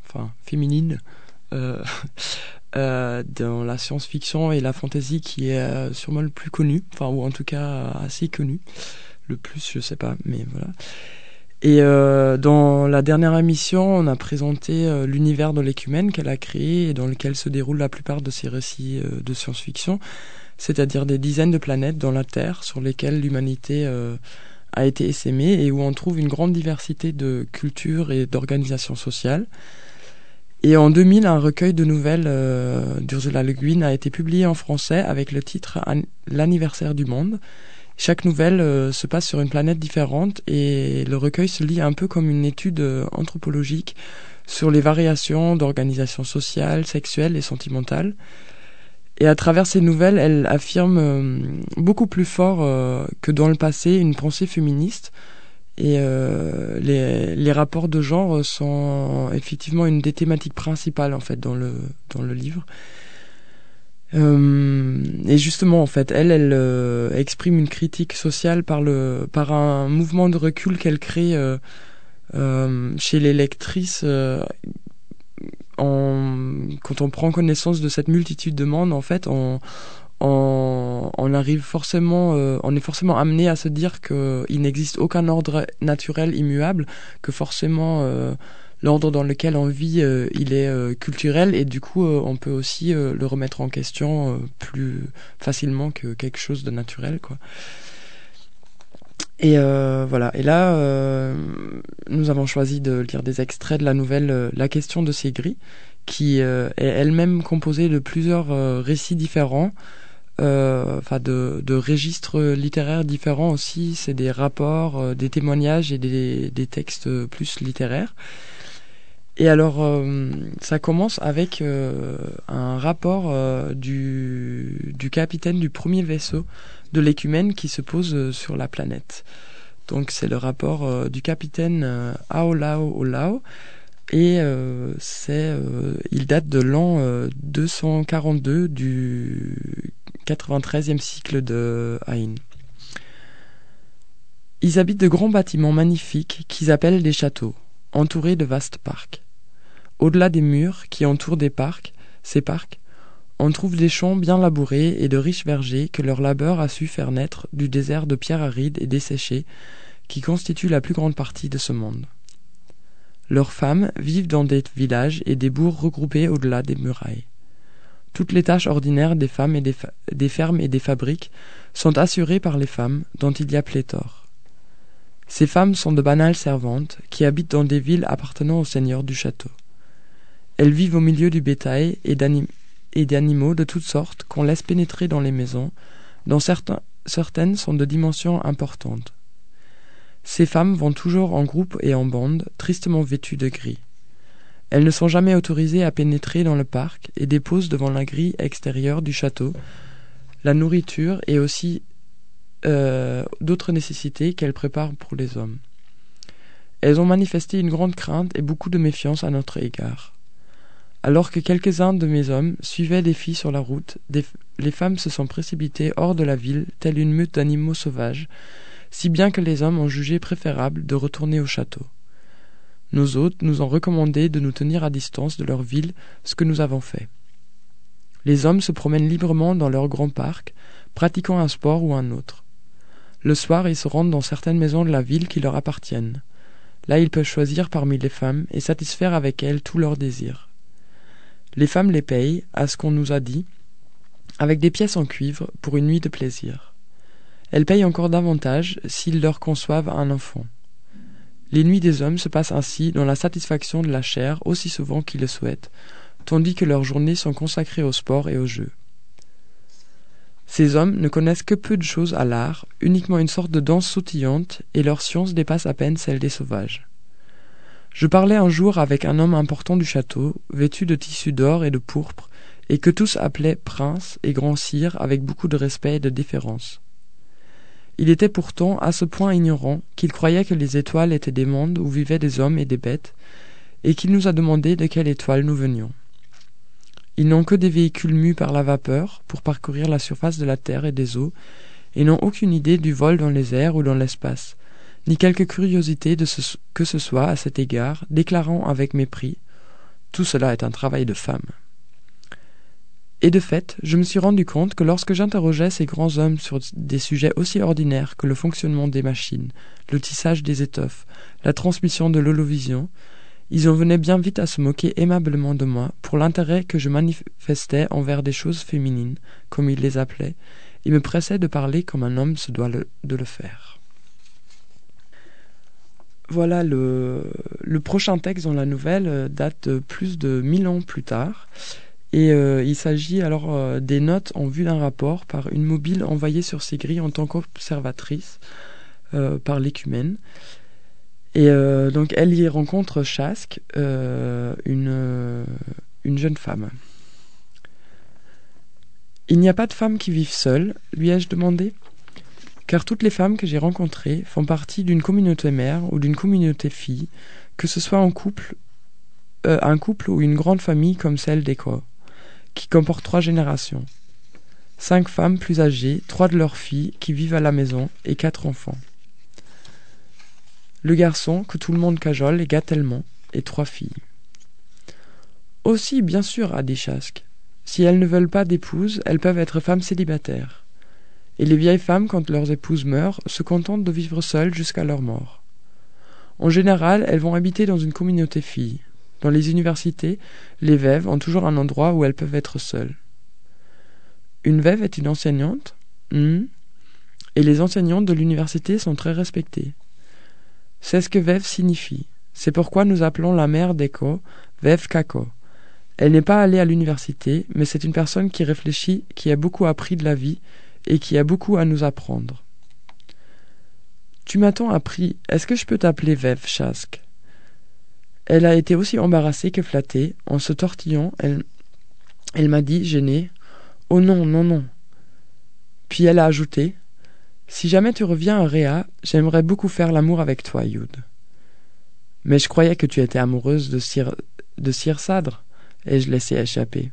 dans la science-fiction et la fantasy qui est sûrement le plus connu, ou en tout cas assez connu. Le plus, je sais pas, mais voilà. Et dans la dernière émission, on a présenté l'univers de l'écumène qu'elle a créé et dans lequel se déroulent la plupart de ses récits de science-fiction, c'est-à-dire des dizaines de planètes dans la Terre sur lesquelles l'humanité a été essaimée et où on trouve une grande diversité de cultures et d'organisations sociales. Et en 2000, un recueil de nouvelles d'Ursula Le Guin a été publié en français avec le titre « L'anniversaire du monde ». Chaque nouvelle se passe sur une planète différente et le recueil se lit un peu comme une étude anthropologique sur les variations d'organisation sociale, sexuelle et sentimentale. Et à travers ces nouvelles, elle affirme beaucoup plus fort que dans le passé une pensée féministe. Et les rapports de genre sont effectivement une des thématiques principales en fait dans le livre. Et justement, en fait, elle exprime une critique sociale par un mouvement de recul qu'elle crée chez les lectrices. Quand on prend connaissance de cette multitude de mondes, en fait, on est forcément amené à se dire qu'il n'existe aucun ordre naturel immuable, que forcément l'ordre dans lequel on vit, il est culturel, et du coup, on peut aussi le remettre en question plus facilement que quelque chose de naturel, quoi. Et voilà. Et là, nous avons choisi de lire des extraits de la nouvelle La question de Ségri, qui est elle-même composée de plusieurs récits différents, de registres littéraires différents aussi. C'est des rapports, des témoignages et des textes plus littéraires. Et alors, ça commence avec un rapport du capitaine du premier vaisseau de l'écumène qui se pose sur la planète. Donc c'est le rapport du capitaine Aolao Olao, et il date de l'an 242 du 93e cycle de Aïn. Ils habitent de grands bâtiments magnifiques qu'ils appellent des châteaux, entourés de vastes parcs. Au-delà des murs qui entourent ces parcs, on trouve des champs bien labourés et de riches vergers que leur labeur a su faire naître du désert de pierres arides et desséchées qui constitue la plus grande partie de ce monde. Leurs femmes vivent dans des villages et des bourgs regroupés au-delà des murailles. Toutes les tâches ordinaires des femmes et des fermes et des fabriques sont assurées par les femmes, dont il y a pléthore. Ces femmes sont de banales servantes qui habitent dans des villes appartenant au seigneur du château. Elles vivent au milieu du bétail et d'animaux de toutes sortes qu'on laisse pénétrer dans les maisons, dont certaines sont de dimensions importantes. Ces femmes vont toujours en groupe et en bande, tristement vêtues de gris. Elles ne sont jamais autorisées à pénétrer dans le parc et déposent devant la grille extérieure du château la nourriture et aussi d'autres nécessités qu'elles préparent pour les hommes. Elles ont manifesté une grande crainte et beaucoup de méfiance à notre égard. Alors que quelques-uns de mes hommes suivaient des filles sur la route, les femmes se sont précipitées hors de la ville, telle une meute d'animaux sauvages, si bien que les hommes ont jugé préférable de retourner au château. Nos hôtes nous ont recommandé de nous tenir à distance de leur ville, ce que nous avons fait. Les hommes se promènent librement dans leur grand parc, pratiquant un sport ou un autre. Le soir, ils se rendent dans certaines maisons de la ville qui leur appartiennent. Là, ils peuvent choisir parmi les femmes et satisfaire avec elles tous leurs désirs. Les femmes les payent, à ce qu'on nous a dit, avec des pièces en cuivre pour une nuit de plaisir. Elles payent encore davantage s'ils leur conçoivent un enfant. Les nuits des hommes se passent ainsi dans la satisfaction de la chair aussi souvent qu'ils le souhaitent, tandis que leurs journées sont consacrées au sport et au jeu. Ces hommes ne connaissent que peu de choses à l'art, uniquement une sorte de danse sautillante, et leur science dépasse à peine celle des sauvages. Je parlais un jour avec un homme important du château, vêtu de tissus d'or et de pourpre, et que tous appelaient prince et grand sire avec beaucoup de respect et de déférence. Il était pourtant à ce point ignorant qu'il croyait que les étoiles étaient des mondes où vivaient des hommes et des bêtes, et qu'il nous a demandé de quelle étoile nous venions. Ils n'ont que des véhicules mus par la vapeur pour parcourir la surface de la terre et des eaux, et n'ont aucune idée du vol dans les airs ou dans l'espace, ni quelque curiosité que ce soit à cet égard, déclarant avec mépris « Tout cela est un travail de femme ». Et de fait, je me suis rendu compte que lorsque j'interrogeais ces grands hommes sur des sujets aussi ordinaires que le fonctionnement des machines, le tissage des étoffes, la transmission de l'holovision, ils en venaient bien vite à se moquer aimablement de moi pour l'intérêt que je manifestais envers des choses féminines, comme ils les appelaient, et me pressaient de parler comme un homme se doit de le faire. Voilà, le prochain texte dans la nouvelle date de plus de 1000 ans plus tard. Et il s'agit alors des notes en vue d'un rapport par une mobile envoyée sur ces grilles en tant qu'observatrice par l'écumène. Et donc elle y rencontre Chask, une jeune femme. « Il n'y a pas de femmes qui vivent seules, lui ai-je demandé, car toutes les femmes que j'ai rencontrées font partie d'une communauté mère ou d'une communauté fille, que ce soit un couple ou une grande famille comme celle d'Eko, qui comporte 3 générations. 5 femmes plus âgées, 3 de leurs filles qui vivent à la maison et 4 enfants. Le garçon, que tout le monde cajole et gâte tellement, et 3 filles. Aussi, bien sûr, a dit Chask, si elles ne veulent pas d'épouse, elles peuvent être femmes célibataires. Et les vieilles femmes, quand leurs épouses meurent, se contentent de vivre seules jusqu'à leur mort. En général, elles vont habiter dans une communauté fille. Dans les universités, les veuves ont toujours un endroit où elles peuvent être seules. Une veuve est une enseignante, et les enseignantes de l'université sont très respectées. C'est ce que veuve signifie. C'est pourquoi nous appelons la mère d'Eko veuve Kako. Elle n'est pas allée à l'université, mais c'est une personne qui réfléchit, qui a beaucoup appris de la vie et qui a beaucoup à nous apprendre. Tu m'as tant appris, est-ce que je peux t'appeler veuve Chask ? Elle a été aussi embarrassée que flattée. En se tortillant, elle m'a dit, gênée, « Oh non, non, non !» Puis elle a ajouté, « Si jamais tu reviens à Réa, j'aimerais beaucoup faire l'amour avec toi, Youd. » Mais je croyais que tu étais amoureuse de Sir Sadr, ai-je laissé échapper.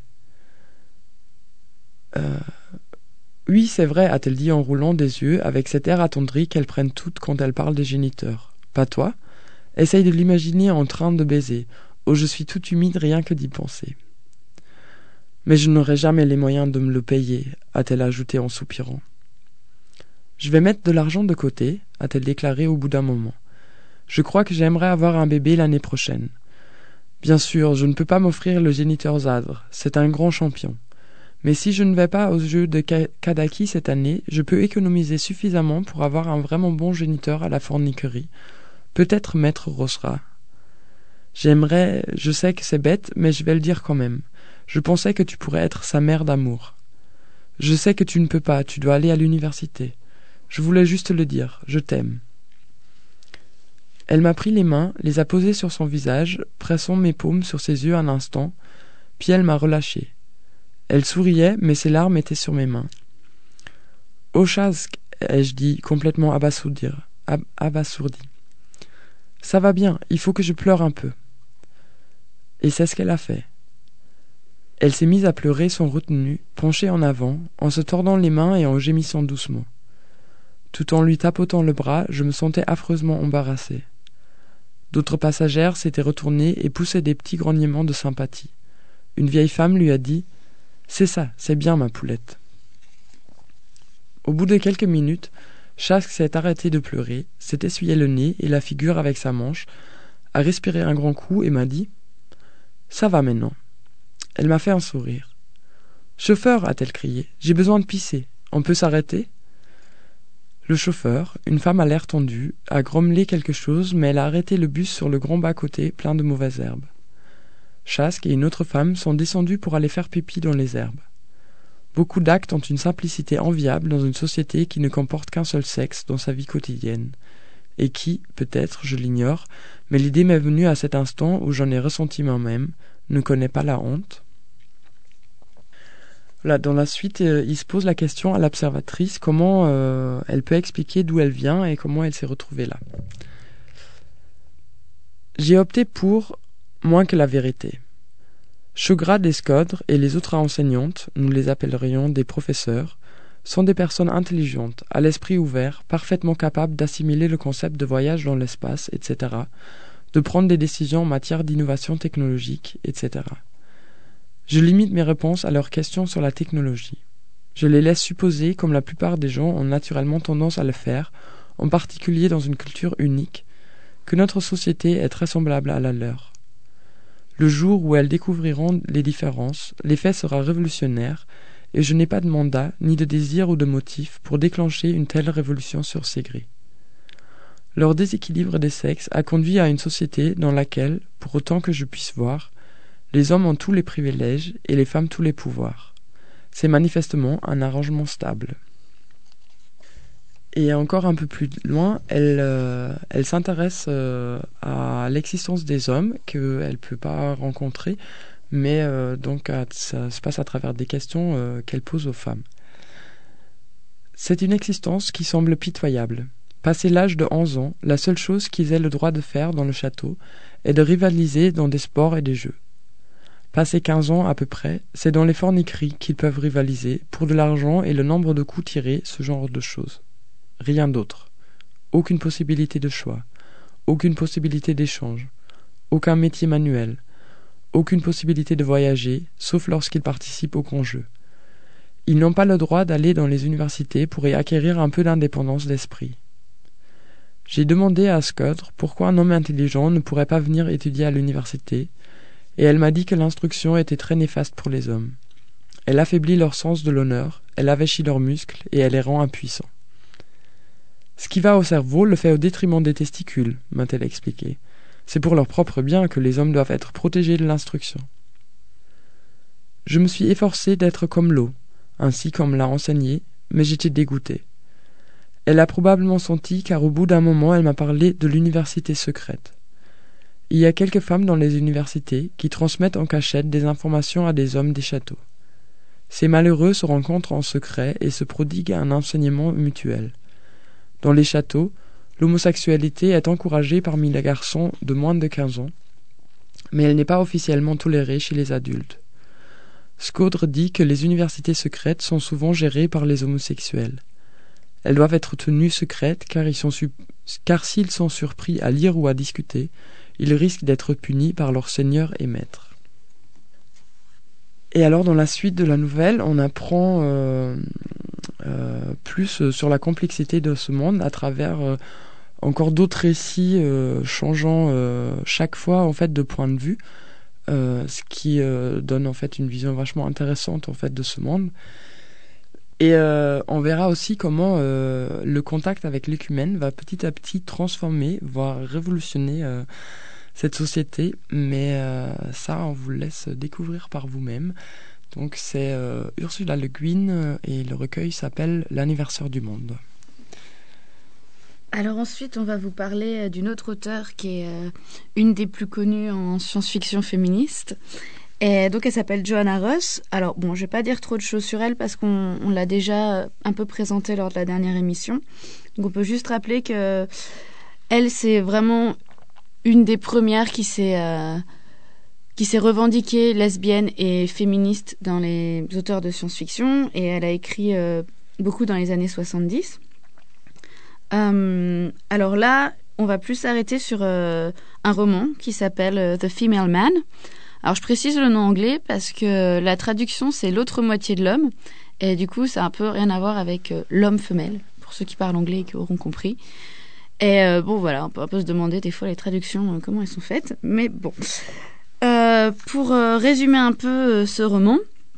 Oui, c'est vrai, a-t-elle dit en roulant des yeux, avec cet air attendri qu'elles prennent toutes quand elles parlent des géniteurs. Pas toi ? Essaye de l'imaginer en train de baiser. Oh, je suis toute humide rien que d'y penser. Mais je n'aurai jamais les moyens de me le payer, a-t-elle ajouté en soupirant. Je vais mettre de l'argent de côté, a-t-elle déclaré au bout d'un moment. Je crois que j'aimerais avoir un bébé l'année prochaine. Bien sûr, je ne peux pas m'offrir le géniteur Zadr, c'est un grand champion. Mais si je ne vais pas aux Jeux de Kadaki cette année, je peux économiser suffisamment pour avoir un vraiment bon géniteur à la forniquerie. Peut-être maître Rosra. Je sais que c'est bête, mais je vais le dire quand même. Je pensais que tu pourrais être sa mère d'amour. Je sais que tu ne peux pas, tu dois aller à l'université. Je voulais juste le dire, je t'aime. Elle m'a pris les mains, les a posées sur son visage, pressant mes paumes sur ses yeux un instant, puis elle m'a relâché. Elle souriait, mais ses larmes étaient sur mes mains. « Oh, Chask, ai-je dit, complètement abasourdi. Ça va bien, il faut que je pleure un peu. » Et c'est ce qu'elle a fait. Elle s'est mise à pleurer sans retenue, penchée en avant, en se tordant les mains et en gémissant doucement. Tout en lui tapotant le bras, je me sentais affreusement embarrassée. D'autres passagères s'étaient retournées et poussaient des petits grognements de sympathie. Une vieille femme lui a dit « C'est ça, c'est bien ma poulette. » Au bout de quelques minutes, Chask s'est arrêté de pleurer, s'est essuyé le nez et la figure avec sa manche, a respiré un grand coup et m'a dit « Ça va maintenant. » Elle m'a fait un sourire. « Chauffeur !» a-t-elle crié. « J'ai besoin de pisser. On peut s'arrêter ?» Le chauffeur, une femme à l'air tendu, a grommelé quelque chose, mais elle a arrêté le bus sur le grand bas-côté plein de mauvaises herbes. Chask et une autre femme sont descendus pour aller faire pipi dans les herbes. Beaucoup d'actes ont une simplicité enviable dans une société qui ne comporte qu'un seul sexe dans sa vie quotidienne, et qui, peut-être, je l'ignore, mais l'idée m'est venue à cet instant où j'en ai ressenti moi-même, ne connaît pas la honte. Là, dans la suite, il se pose la question à l'observatrice comment elle peut expliquer d'où elle vient et comment elle s'est retrouvée là. J'ai opté pour moins que la vérité. Shograd et Skodre et les autres enseignantes, nous les appellerions des professeurs, sont des personnes intelligentes, à l'esprit ouvert, parfaitement capables d'assimiler le concept de voyage dans l'espace, etc., de prendre des décisions en matière d'innovation technologique, etc. Je limite mes réponses à leurs questions sur la technologie. Je les laisse supposer, comme la plupart des gens ont naturellement tendance à le faire, en particulier dans une culture unique, que notre société est très semblable à la leur. Le jour où elles découvriront les différences, l'effet sera révolutionnaire, et je n'ai pas de mandat, ni de désir ou de motif pour déclencher une telle révolution sur ces grilles. Leur déséquilibre des sexes a conduit à une société dans laquelle, pour autant que je puisse voir, les hommes ont tous les privilèges et les femmes tous les pouvoirs. C'est manifestement un arrangement stable. Et encore un peu plus loin, elle s'intéresse à l'existence des hommes qu'elle ne peut pas rencontrer, mais donc ça se passe à travers des questions qu'elle pose aux femmes. C'est une existence qui semble pitoyable. Passé l'âge de 11 ans, la seule chose qu'ils aient le droit de faire dans le château est de rivaliser dans des sports et des jeux. Passé 15 ans à peu près, c'est dans les forniqueries qu'ils peuvent rivaliser, pour de l'argent et le nombre de coups tirés, ce genre de choses. Rien d'autre. Aucune possibilité de choix, aucune possibilité d'échange, aucun métier manuel, aucune possibilité de voyager, sauf lorsqu'ils participent au grand jeu. Ils n'ont pas le droit d'aller dans les universités pour y acquérir un peu d'indépendance d'esprit. J'ai demandé à Skodre pourquoi un homme intelligent ne pourrait pas venir étudier à l'université, et elle m'a dit que l'instruction était très néfaste pour les hommes. Elle affaiblit leur sens de l'honneur, elle avachiit leurs muscles et elle les rend impuissants. Ce qui va au cerveau le fait au détriment des testicules, m'a-t-elle expliqué. C'est pour leur propre bien que les hommes doivent être protégés de l'instruction. Je me suis efforcé d'être comme l'eau, ainsi comme l'a enseigné, mais j'étais dégoûté. Elle a probablement senti car au bout d'un moment elle m'a parlé de l'université secrète. Il y a quelques femmes dans les universités qui transmettent en cachette des informations à des hommes des châteaux. Ces malheureux se rencontrent en secret et se prodiguent un enseignement mutuel. Dans les châteaux, l'homosexualité est encouragée parmi les garçons de moins de 15 ans, mais elle n'est pas officiellement tolérée chez les adultes. Skodre dit que les universités secrètes sont souvent gérées par les homosexuels. Elles doivent être tenues secrètes car s'ils sont surpris à lire ou à discuter, ils risquent d'être punis par leur seigneur et maître. Et alors, dans la suite de la nouvelle, on apprend plus sur la complexité de ce monde à travers encore d'autres récits changeant chaque fois en fait de point de vue, ce qui donne en fait une vision vachement intéressante en fait de ce monde. Et on verra aussi comment le contact avec l'écumène va petit à petit transformer, voire révolutionner cette société. Mais ça, on vous le laisse découvrir par vous-même. Donc c'est Ursula Le Guin et le recueil s'appelle L'anniversaire du monde. Alors ensuite, on va vous parler d'une autre auteure qui est une des plus connues en science-fiction féministe. Et donc elle s'appelle Johanna Russ. Alors bon, je vais pas dire trop de choses sur elle parce qu'on l'a déjà un peu présentée lors de la dernière émission. Donc on peut juste rappeler que elle, c'est vraiment une des premières qui s'est revendiquée lesbienne et féministe dans les auteurs de science-fiction, et elle a écrit beaucoup dans les années 70. Alors là, on va plus s'arrêter sur un roman qui s'appelle The Female Man. Alors je précise le nom anglais parce que la traduction c'est l'autre moitié de l'homme, et du coup ça a un peu rien à voir avec l'homme femelle, pour ceux qui parlent anglais et qui auront compris. Et bon voilà, on peut un peu se demander des fois les traductions comment elles sont faites, mais bon. Pour résumer un peu ce roman,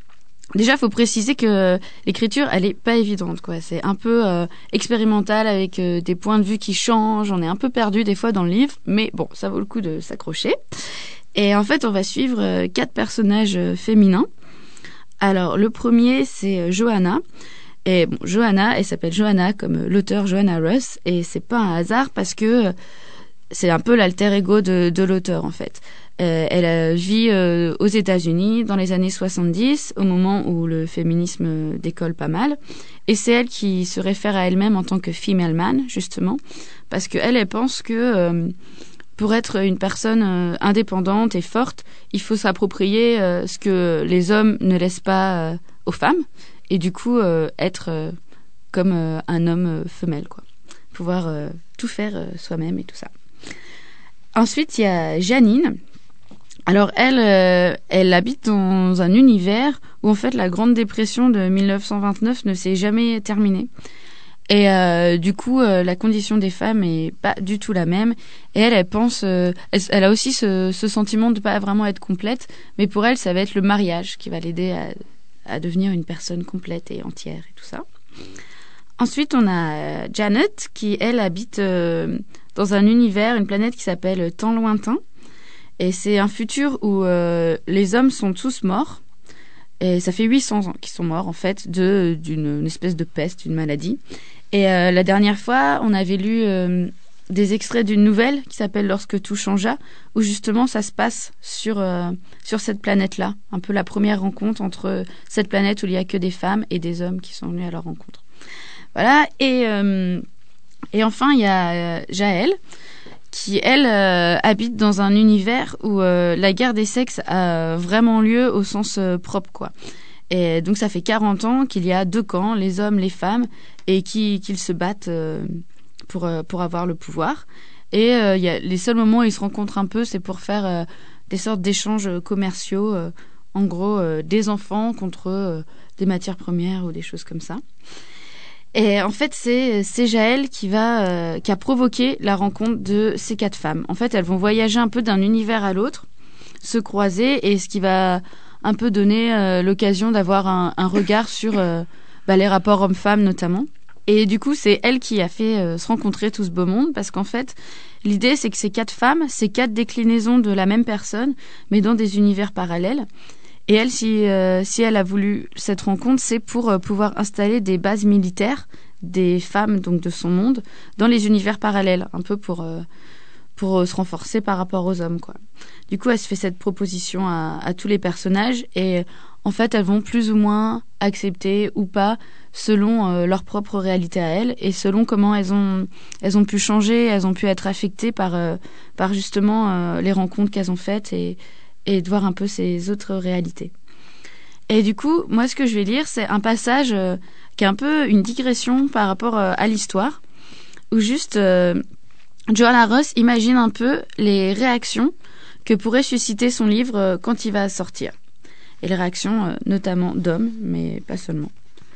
Déjà, il faut préciser que l'écriture, elle est pas évidente, quoi. C'est un peu expérimental avec des points de vue qui changent. On est un peu perdu des fois dans le livre, mais bon, ça vaut le coup de s'accrocher. Et en fait, on va suivre 4 personnages féminins. Alors, le premier, c'est Johanna. Et bon, Johanna, elle s'appelle Johanna comme l'auteur Johanna Russ. Et c'est pas un hasard parce que c'est un peu l'alter ego de l'auteur, en fait. Elle vit aux États-Unis dans les années 70, au moment où le féminisme décolle pas mal. Et c'est elle qui se réfère à elle-même en tant que female man, justement, parce qu'elle pense que pour être une personne indépendante et forte, il faut s'approprier ce que les hommes ne laissent pas aux femmes, et du coup être comme un homme femelle, quoi. Pouvoir tout faire soi-même et tout ça. Ensuite, il y a Janine. Alors elle habite dans un univers où en fait la Grande Dépression de 1929 ne s'est jamais terminée. Et du coup, la condition des femmes est pas du tout la même. Et elle pense, elle a aussi ce sentiment de pas vraiment être complète, mais pour elle, ça va être le mariage qui va l'aider à devenir une personne complète et entière et tout ça. Ensuite, on a Janet qui, elle, habite dans un univers, une planète qui s'appelle Temps Lointain. Et c'est un futur où les hommes sont tous morts. Et ça fait 800 ans qu'ils sont morts, en fait, d'une espèce de peste, une maladie. Et la dernière fois, on avait lu des extraits d'une nouvelle qui s'appelle Lorsque tout changea, où justement ça se passe sur cette planète-là. Un peu la première rencontre entre cette planète où il n'y a que des femmes et des hommes qui sont venus à leur rencontre. Voilà. Et enfin, il y a Jaël, qui, elle, habite dans un univers où la guerre des sexes a vraiment lieu au sens propre, quoi. Et donc, ça fait 40 ans qu'il y a 2 camps, les hommes, les femmes, et qu'ils se battent pour avoir le pouvoir. Et il y a les seuls moments où ils se rencontrent un peu, c'est pour faire des sortes d'échanges commerciaux, en gros, des enfants contre des matières premières ou des choses comme ça. Et en fait, c'est Jaël qui a provoqué la rencontre de ces 4 femmes. En fait, elles vont voyager un peu d'un univers à l'autre, se croiser, et ce qui va un peu donner l'occasion d'avoir un regard sur les rapports hommes-femmes notamment. Et du coup, c'est elle qui a fait se rencontrer tout ce beau monde, parce qu'en fait, l'idée, c'est que ces 4 femmes, c'est 4 déclinaisons de la même personne, mais dans des univers parallèles. Et elle, si elle a voulu cette rencontre, c'est pour pouvoir installer des bases militaires des femmes donc de son monde dans les univers parallèles, un peu pour se renforcer par rapport aux hommes, quoi. Du coup, elle se fait cette proposition à tous les personnages et en fait, elles vont plus ou moins accepter ou pas selon leur propre réalité à elles et selon comment elles ont pu changer, elles ont pu être affectées par justement les rencontres qu'elles ont faites et de voir un peu ces autres réalités. Et du coup, moi, ce que je vais lire, c'est un passage qui est un peu une digression par rapport à l'histoire, où juste Johanna Russ imagine un peu les réactions que pourrait susciter son livre quand il va sortir. Et les réactions notamment d'hommes, mais pas seulement.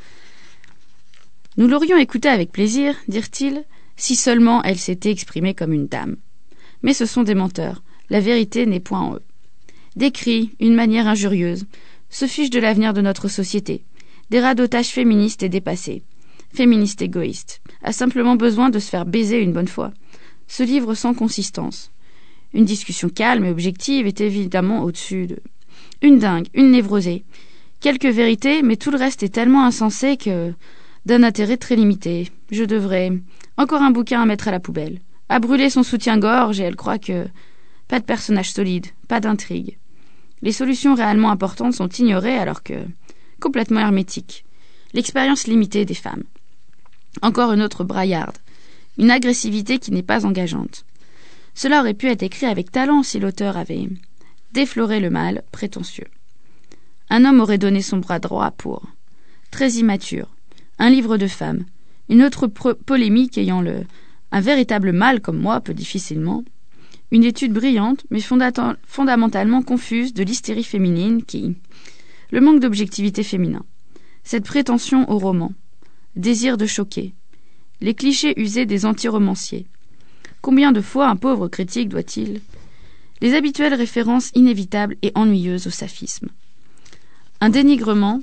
« Nous l'aurions écoutée avec plaisir, dirent-ils, si seulement elle s'était exprimée comme une dame. Mais ce sont des menteurs, la vérité n'est point en eux. Des cris, une manière injurieuse, se fichent de l'avenir de notre société, des radotages féministes et dépassés. Féministe égoïste, a simplement besoin de se faire baiser une bonne fois. Ce livre sans consistance. Une discussion calme et objective est évidemment au-dessus de... Une dingue, une névrosée. Quelques vérités, mais tout le reste est tellement insensé que... D'un intérêt très limité. Je devrais... Encore un bouquin à mettre à la poubelle. À brûler son soutien-gorge et elle croit que... Pas de personnage solide, pas d'intrigue. Les solutions réellement importantes sont ignorées alors que... Complètement hermétiques. L'expérience limitée des femmes. Encore une autre braillarde. Une agressivité qui n'est pas engageante. Cela aurait pu être écrit avec talent si l'auteur avait défloré le mal prétentieux. Un homme aurait donné son bras droit pour... Très immature. Un livre de femmes. Une autre polémique ayant un véritable mâle comme moi peut difficilement... Une étude brillante, mais fondamentalement confuse de l'hystérie féminine qui... Le manque d'objectivité féminin. Cette prétention au roman. Désir de choquer. Les clichés usés des anti-romanciers. Combien de fois un pauvre critique doit-il... Les habituelles références inévitables et ennuyeuses au saphisme. Un dénigrement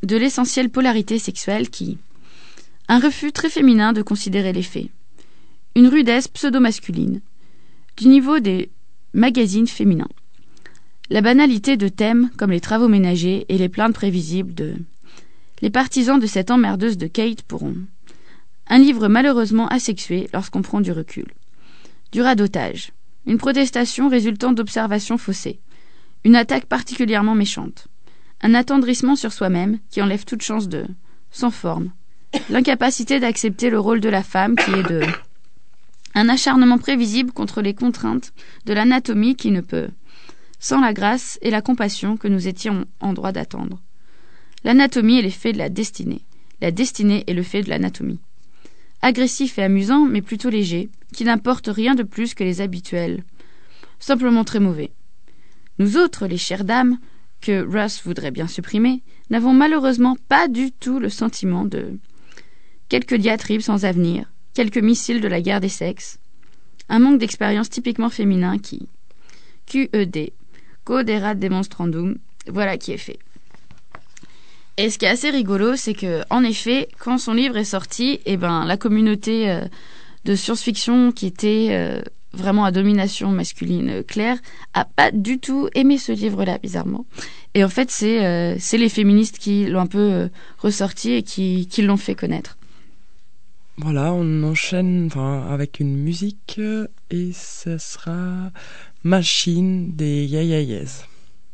de l'essentielle polarité sexuelle qui... Un refus très féminin de considérer les faits. Une rudesse pseudo-masculine. Du niveau des magazines féminins. La banalité de thèmes comme les travaux ménagers et les plaintes prévisibles de... Les partisans de cette emmerdeuse de Kate pourront... Un livre malheureusement asexué lorsqu'on prend du recul. Du radotage. Une protestation résultant d'observations faussées. Une attaque particulièrement méchante. Un attendrissement sur soi-même qui enlève toute chance de... Sans forme. L'incapacité d'accepter le rôle de la femme qui est de... Un acharnement prévisible contre les contraintes de l'anatomie qui ne peut... Sans la grâce et la compassion que nous étions en droit d'attendre. L'anatomie est l'effet de la destinée. La destinée est le fait de l'anatomie. Agressif et amusant, mais plutôt léger, qui n'importe rien de plus que les habituels. Simplement très mauvais. Nous autres, les chères dames, que Russ voudrait bien supprimer, n'avons malheureusement pas du tout le sentiment de... Quelques diatribes sans avenir, quelques missiles de la guerre des sexes, un manque d'expérience typiquement féminin qui... QED, Coderat Demonstrandum, voilà qui est fait. Et ce qui est assez rigolo, c'est que, en effet, quand son livre est sorti, la communauté de science-fiction qui était vraiment à domination masculine claire a pas du tout aimé ce livre-là, bizarrement. Et en fait, c'est les féministes qui l'ont un peu ressorti et qui l'ont fait connaître. Voilà, on enchaîne avec une musique et ce sera Machine des Yeah Yeah Yeahs.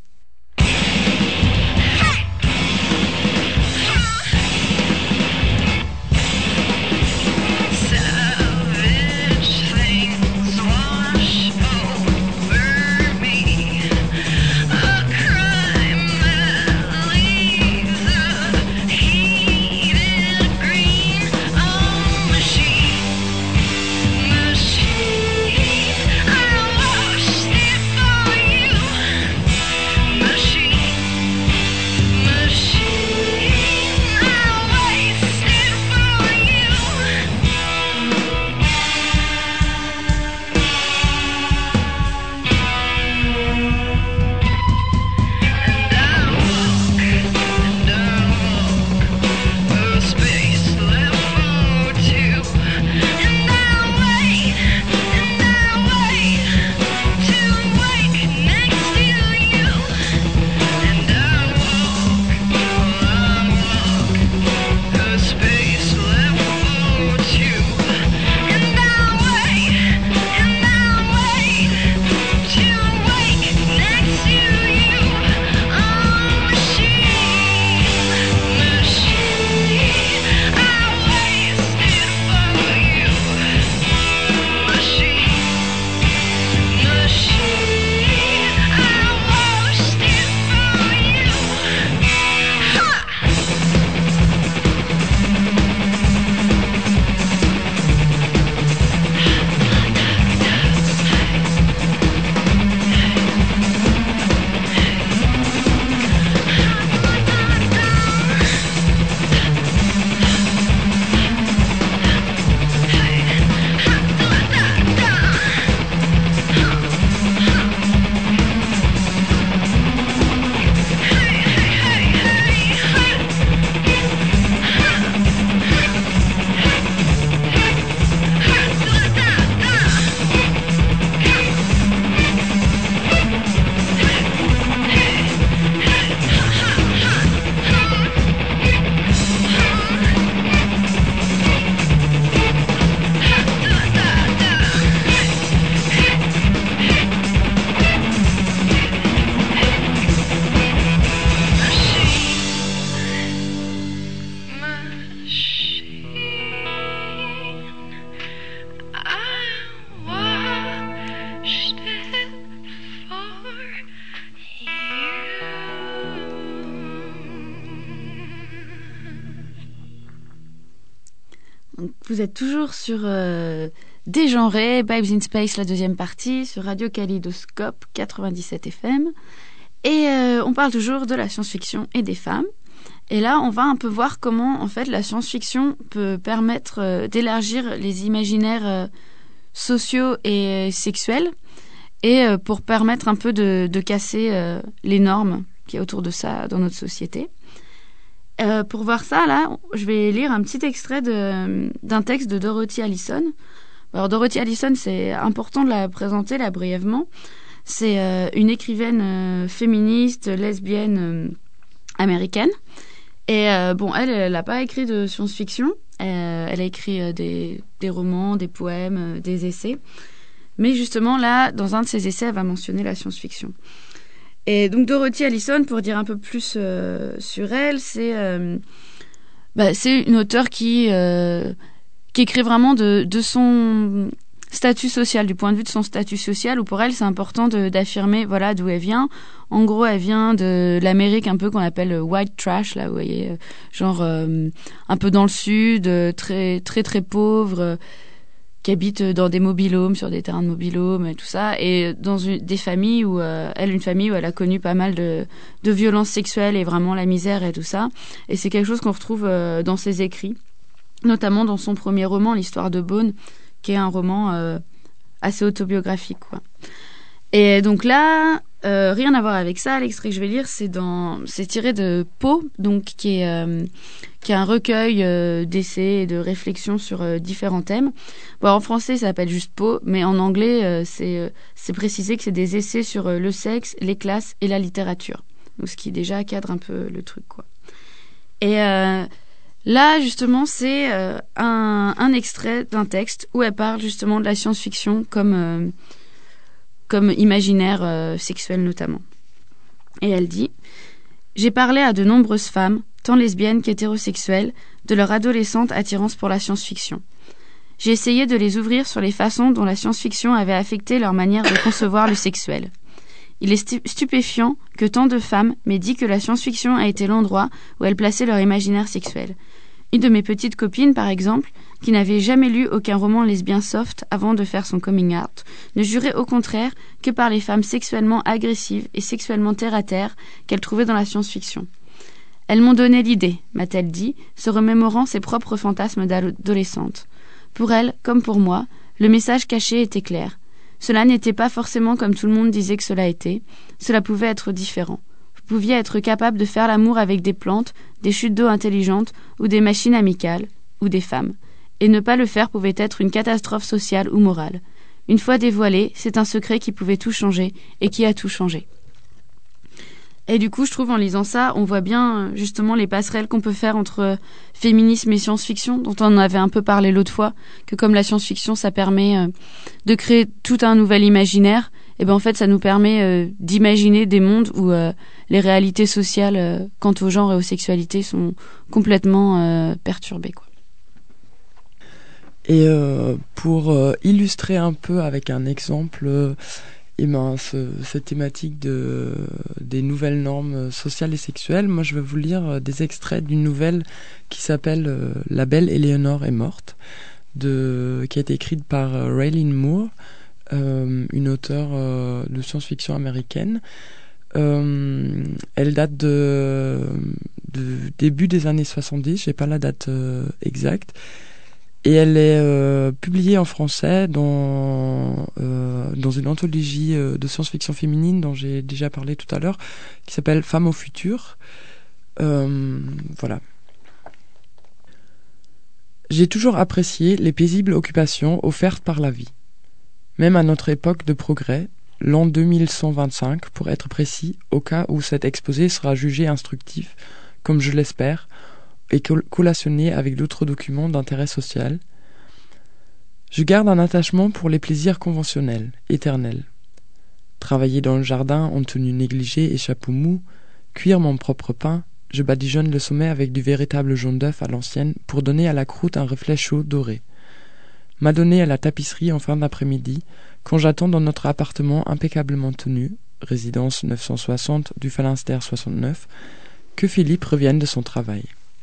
Vous êtes toujours sur Dégenré, Babes in Space, la deuxième partie, sur Radio Kaléidoscope 97 FM. Et on parle toujours de la science-fiction et des femmes. Et là, on va un peu voir comment, en fait, la science-fiction peut permettre d'élargir les imaginaires sociaux et sexuels, et pour permettre un peu de casser les normes qu'il y a autour de ça dans notre société. Pour voir ça, là, je vais lire un petit extrait d'un texte de Dorothy Allison. Alors, Dorothy Allison, c'est important de la présenter là brièvement. C'est une écrivaine féministe, lesbienne américaine. Et elle n'a pas écrit de science-fiction. Elle a écrit des romans, des poèmes, des essais. Mais justement, là, dans un de ses essais, elle va mentionner la science-fiction. Et donc, Dorothy Allison, pour dire un peu plus sur elle, c'est une auteure qui écrit vraiment de son statut social, du point de vue de son statut social, où pour elle, c'est important d'affirmer voilà, d'où elle vient. En gros, elle vient de l'Amérique un peu qu'on appelle white trash, là, vous voyez, genre un peu dans le sud, très, très, très pauvre, qui habite dans des mobil-homes, sur des terrains de mobil-homes et tout ça, et dans une famille où elle a connu pas mal de violences sexuelles et vraiment la misère et tout ça. Et c'est quelque chose qu'on retrouve dans ses écrits, notamment dans son premier roman, L'Histoire de Bone, qui est un roman assez autobiographique, quoi. Et donc là, rien à voir avec ça, l'extrait que je vais lire, c'est tiré de Poe, donc qui est un recueil d'essais et de réflexions sur différents thèmes. Bon, en français, ça s'appelle juste Poe, mais en anglais, c'est précisé que c'est des essais sur le sexe, les classes et la littérature. Donc, ce qui déjà cadre un peu le truc, quoi. Et là, justement, c'est un extrait d'un texte où elle parle justement de la science-fiction comme imaginaire sexuel notamment. Et elle dit « J'ai parlé à de nombreuses femmes, tant lesbiennes qu'hétérosexuelles, de leur adolescente attirance pour la science-fiction. J'ai essayé de les ouvrir sur les façons dont la science-fiction avait affecté leur manière de concevoir le sexuel. Il est stupéfiant que tant de femmes m'aient dit que la science-fiction a été l'endroit où elles plaçaient leur imaginaire sexuel. Une de mes petites copines, par exemple, qui n'avait jamais lu aucun roman lesbien soft avant de faire son coming out, ne jurait au contraire que par les femmes sexuellement agressives et sexuellement terre-à-terre qu'elle trouvait dans la science-fiction. Elles m'ont donné l'idée, m'a-t-elle dit, se remémorant ses propres fantasmes d'adolescente. Pour elle, comme pour moi, le message caché était clair. Cela n'était pas forcément comme tout le monde disait que cela était, cela pouvait être différent. Vous pouviez être capable de faire l'amour avec des plantes, des chutes d'eau intelligentes, ou des machines amicales, ou des femmes. Et ne pas le faire pouvait être une catastrophe sociale ou morale. Une fois dévoilé, c'est un secret qui pouvait tout changer, et qui a tout changé. Et du coup, je trouve, en lisant ça, on voit bien, justement, les passerelles qu'on peut faire entre féminisme et science-fiction, dont on avait un peu parlé l'autre fois, que comme la science-fiction, ça permet de créer tout un nouvel imaginaire, et ben en fait, ça nous permet d'imaginer des mondes où les réalités sociales quant au genre et aux sexualités sont complètement perturbées, quoi. Et pour illustrer un peu avec un exemple cette thématique des nouvelles normes sociales et sexuelles, moi je vais vous lire des extraits d'une nouvelle qui s'appelle La belle Éléonore est morte, qui a été écrite par Raylene Moore, une auteure de science-fiction américaine. Elle date de début des années 70, j'ai pas la date exacte. Et elle est publiée en français dans une anthologie de science-fiction féminine dont j'ai déjà parlé tout à l'heure, qui s'appelle Femmes au futur. Voilà. J'ai toujours apprécié les paisibles occupations offertes par la vie. Même à notre époque de progrès, l'an 2125 pour être précis, au cas où cet exposé sera jugé instructif, comme je l'espère, et collationné avec d'autres documents d'intérêt social, je garde un attachement pour les plaisirs conventionnels, éternels. Travailler dans le jardin en tenue négligée et chapeau mou, cuire mon propre pain, je badigeonne le sommet avec du véritable jaune d'œuf à l'ancienne pour donner à la croûte un reflet chaud doré. M'adonner à la tapisserie en fin d'après-midi, quand j'attends dans notre appartement impeccablement tenu, résidence 960 du Phalanstère 69, que Philippe revienne de son travail.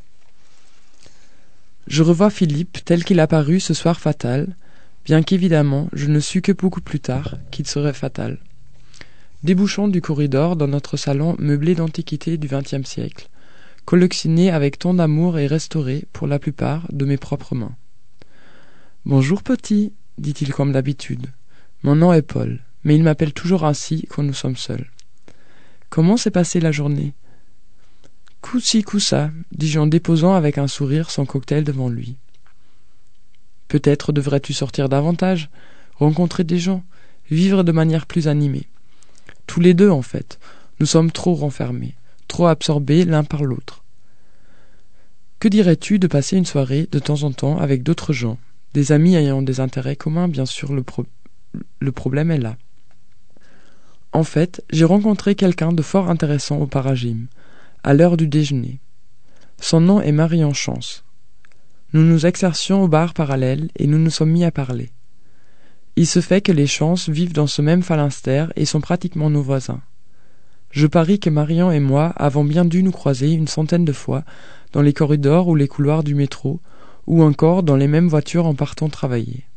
Je revois Philippe tel qu'il apparut ce soir fatal, bien qu'évidemment je ne sus que beaucoup plus tard qu'il serait fatal. Débouchant du corridor dans notre salon meublé d'antiquités du XXe siècle, collectionné avec tant d'amour et restauré, pour la plupart, de mes propres mains. « Bonjour petit, dit-il comme d'habitude. Mon nom est Paul, mais il m'appelle toujours ainsi quand nous sommes seuls. Comment s'est passée la journée ? Coup-ci, coup-ça, dis-je en déposant avec un sourire son cocktail devant lui. Peut-être devrais-tu sortir davantage, rencontrer des gens, vivre de manière plus animée. Tous les deux, en fait, nous sommes trop renfermés, trop absorbés l'un par l'autre. Que dirais-tu de passer une soirée de temps en temps avec d'autres gens, des amis ayant des intérêts communs, bien sûr, le problème est là. En fait, j'ai rencontré quelqu'un de fort intéressant au Paragym, à l'heure du déjeuner. Son nom est Marion Chance. Nous nous exercions au bar parallèle et nous nous sommes mis à parler. Il se fait que les Chances vivent dans ce même phalanstère et sont pratiquement nos voisins. Je parie que Marion et moi avons bien dû nous croiser une centaine de fois dans les corridors ou les couloirs du métro, ou encore dans les mêmes voitures en partant travailler.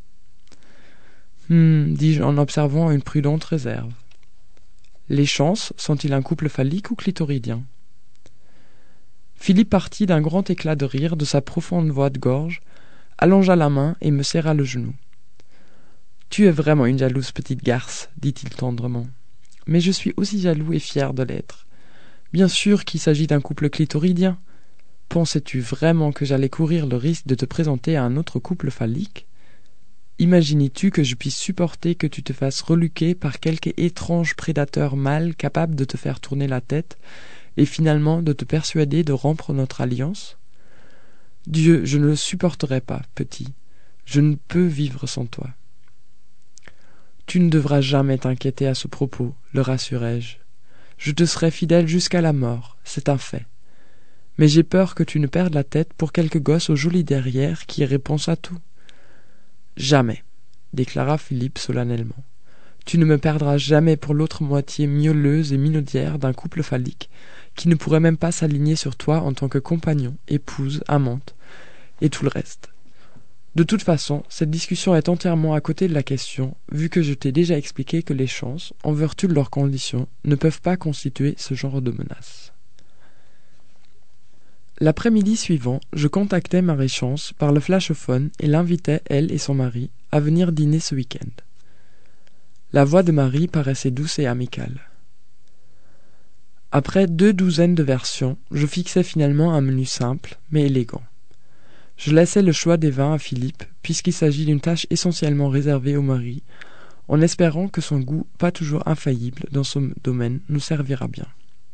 Dis-je en observant une prudente réserve. Les Chances sont-ils un couple phallique ou clitoridien? Philippe partit d'un grand éclat de rire de sa profonde voix de gorge, allongea la main et me serra le genou. « Tu es vraiment une jalouse petite garce, dit-il tendrement. Mais je suis aussi jaloux et fier de l'être. Bien sûr qu'il s'agit d'un couple clitoridien. Pensais-tu vraiment que j'allais courir le risque de te présenter à un autre couple phallique? Imagines-tu que je puisse supporter que tu te fasses reluquer par quelque étrange prédateur mâle capable de te faire tourner la tête et finalement de te persuader de rompre notre alliance? Dieu, je ne le supporterai pas, petit. Je ne peux vivre sans toi. Tu ne devras jamais t'inquiéter à ce propos, le rassurai-je. Je te serai fidèle jusqu'à la mort, c'est un fait. Mais j'ai peur que tu ne perdes la tête pour quelque gosse au joli derrière qui répond à tout. Jamais, déclara Philippe solennellement. Tu ne me perdras jamais pour l'autre moitié miauleuse et minaudière d'un couple phallique qui ne pourrait même pas s'aligner sur toi en tant que compagnon, épouse, amante, et tout le reste. De toute façon, cette discussion est entièrement à côté de la question, vu que je t'ai déjà expliqué que les Chances, en vertu de leurs conditions, ne peuvent pas constituer ce genre de menace. L'après-midi suivant, je contactai Marie Chance par le flashophone et l'invitai, elle et son mari, à venir dîner ce week-end. La voix de Marie paraissait douce et amicale. Après 2 douzaines de versions, je fixai finalement un menu simple, mais élégant. Je laissai le choix des vins à Philippe, puisqu'il s'agit d'une tâche essentiellement réservée au mari, en espérant que son goût, pas toujours infaillible dans ce domaine, nous servira bien.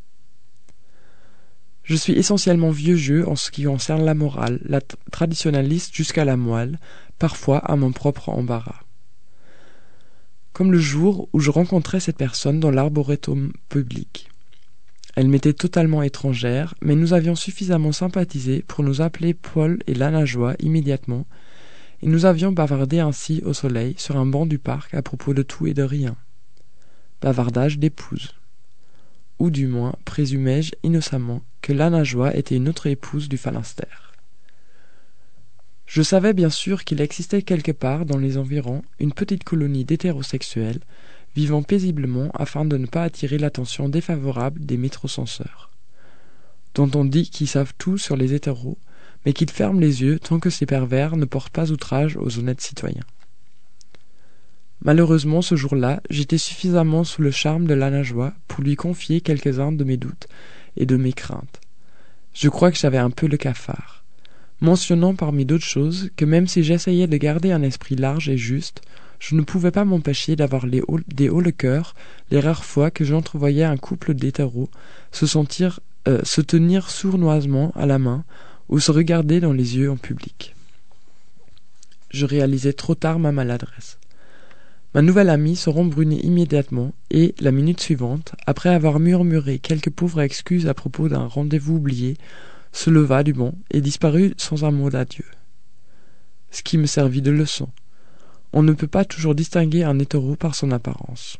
Je suis essentiellement vieux jeu en ce qui concerne la morale, la traditionnaliste jusqu'à la moelle, parfois à mon propre embarras. Comme le jour où je rencontrai cette personne dans l'arboretum public. Elle m'était totalement étrangère, mais nous avions suffisamment sympathisé pour nous appeler Paul et Lana Joie immédiatement, et nous avions bavardé ainsi au soleil sur un banc du parc à propos de tout et de rien. Bavardage d'épouse. Ou du moins, présumai-je innocemment que Lana Joie était une autre épouse du phalanstère. Je savais bien sûr qu'il existait quelque part dans les environs une petite colonie d'hétérosexuels vivant paisiblement afin de ne pas attirer l'attention défavorable des métrocenseurs, dont on dit qu'ils savent tout sur les hétéros, mais qu'ils ferment les yeux tant que ces pervers ne portent pas outrage aux honnêtes citoyens. Malheureusement, ce jour-là, j'étais suffisamment sous le charme de Lana Joie pour lui confier quelques-uns de mes doutes et de mes craintes. Je crois que j'avais un peu le cafard, mentionnant parmi d'autres choses que même si j'essayais de garder un esprit large et juste, je ne pouvais pas m'empêcher d'avoir des hauts le cœur les rares fois que j'entrevoyais un couple d'hétéros se tenir sournoisement à la main ou se regarder dans les yeux en public. Je réalisais trop tard ma maladresse. Ma nouvelle amie se rembrunit immédiatement et, la minute suivante, après avoir murmuré quelques pauvres excuses à propos d'un rendez-vous oublié, se leva du banc et disparut sans un mot d'adieu. Ce qui me servit de leçon. On ne peut pas toujours distinguer un hétéro par son apparence.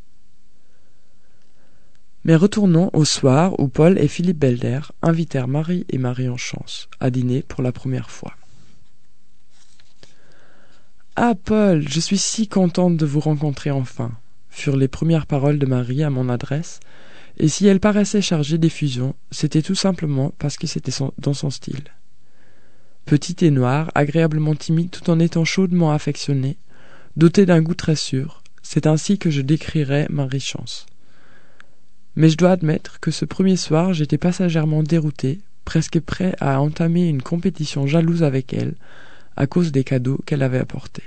Mais retournons au soir où Paul et Philippe Belder invitèrent Marie et Marion Chance à dîner pour la première fois. « Ah, Paul, je suis si contente de vous rencontrer enfin !» furent les premières paroles de Marie à mon adresse, et si elle paraissait chargée d'effusion, c'était tout simplement parce que c'était dans son style. Petite et noire, agréablement timide tout en étant chaudement affectionnée, dotée d'un goût très sûr, c'est ainsi que je décrirais Marie Chance. Mais je dois admettre que ce premier soir, j'étais passagèrement dérouté, presque prêt à entamer une compétition jalouse avec elle, à cause des cadeaux qu'elle avait apportés.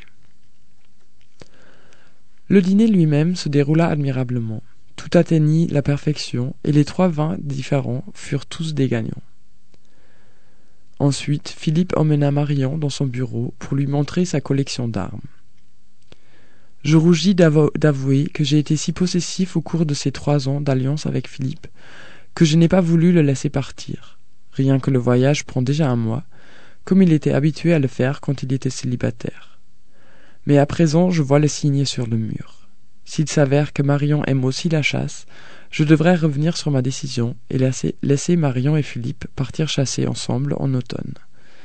Le dîner lui-même se déroula admirablement. Tout atteignit la perfection, et les 3 vins différents furent tous des gagnants. Ensuite, Philippe emmena Marion dans son bureau pour lui montrer sa collection d'armes. Je rougis d'avouer que j'ai été si possessif au cours de ces 3 ans d'alliance avec Philippe que je n'ai pas voulu le laisser partir. Rien que le voyage prend déjà 1 mois, comme il était habitué à le faire quand il était célibataire. Mais à présent, je vois le signe sur le mur. S'il s'avère que Marion aime aussi la chasse, je devrais revenir sur ma décision et laisser Marion et Philippe partir chasser ensemble en automne.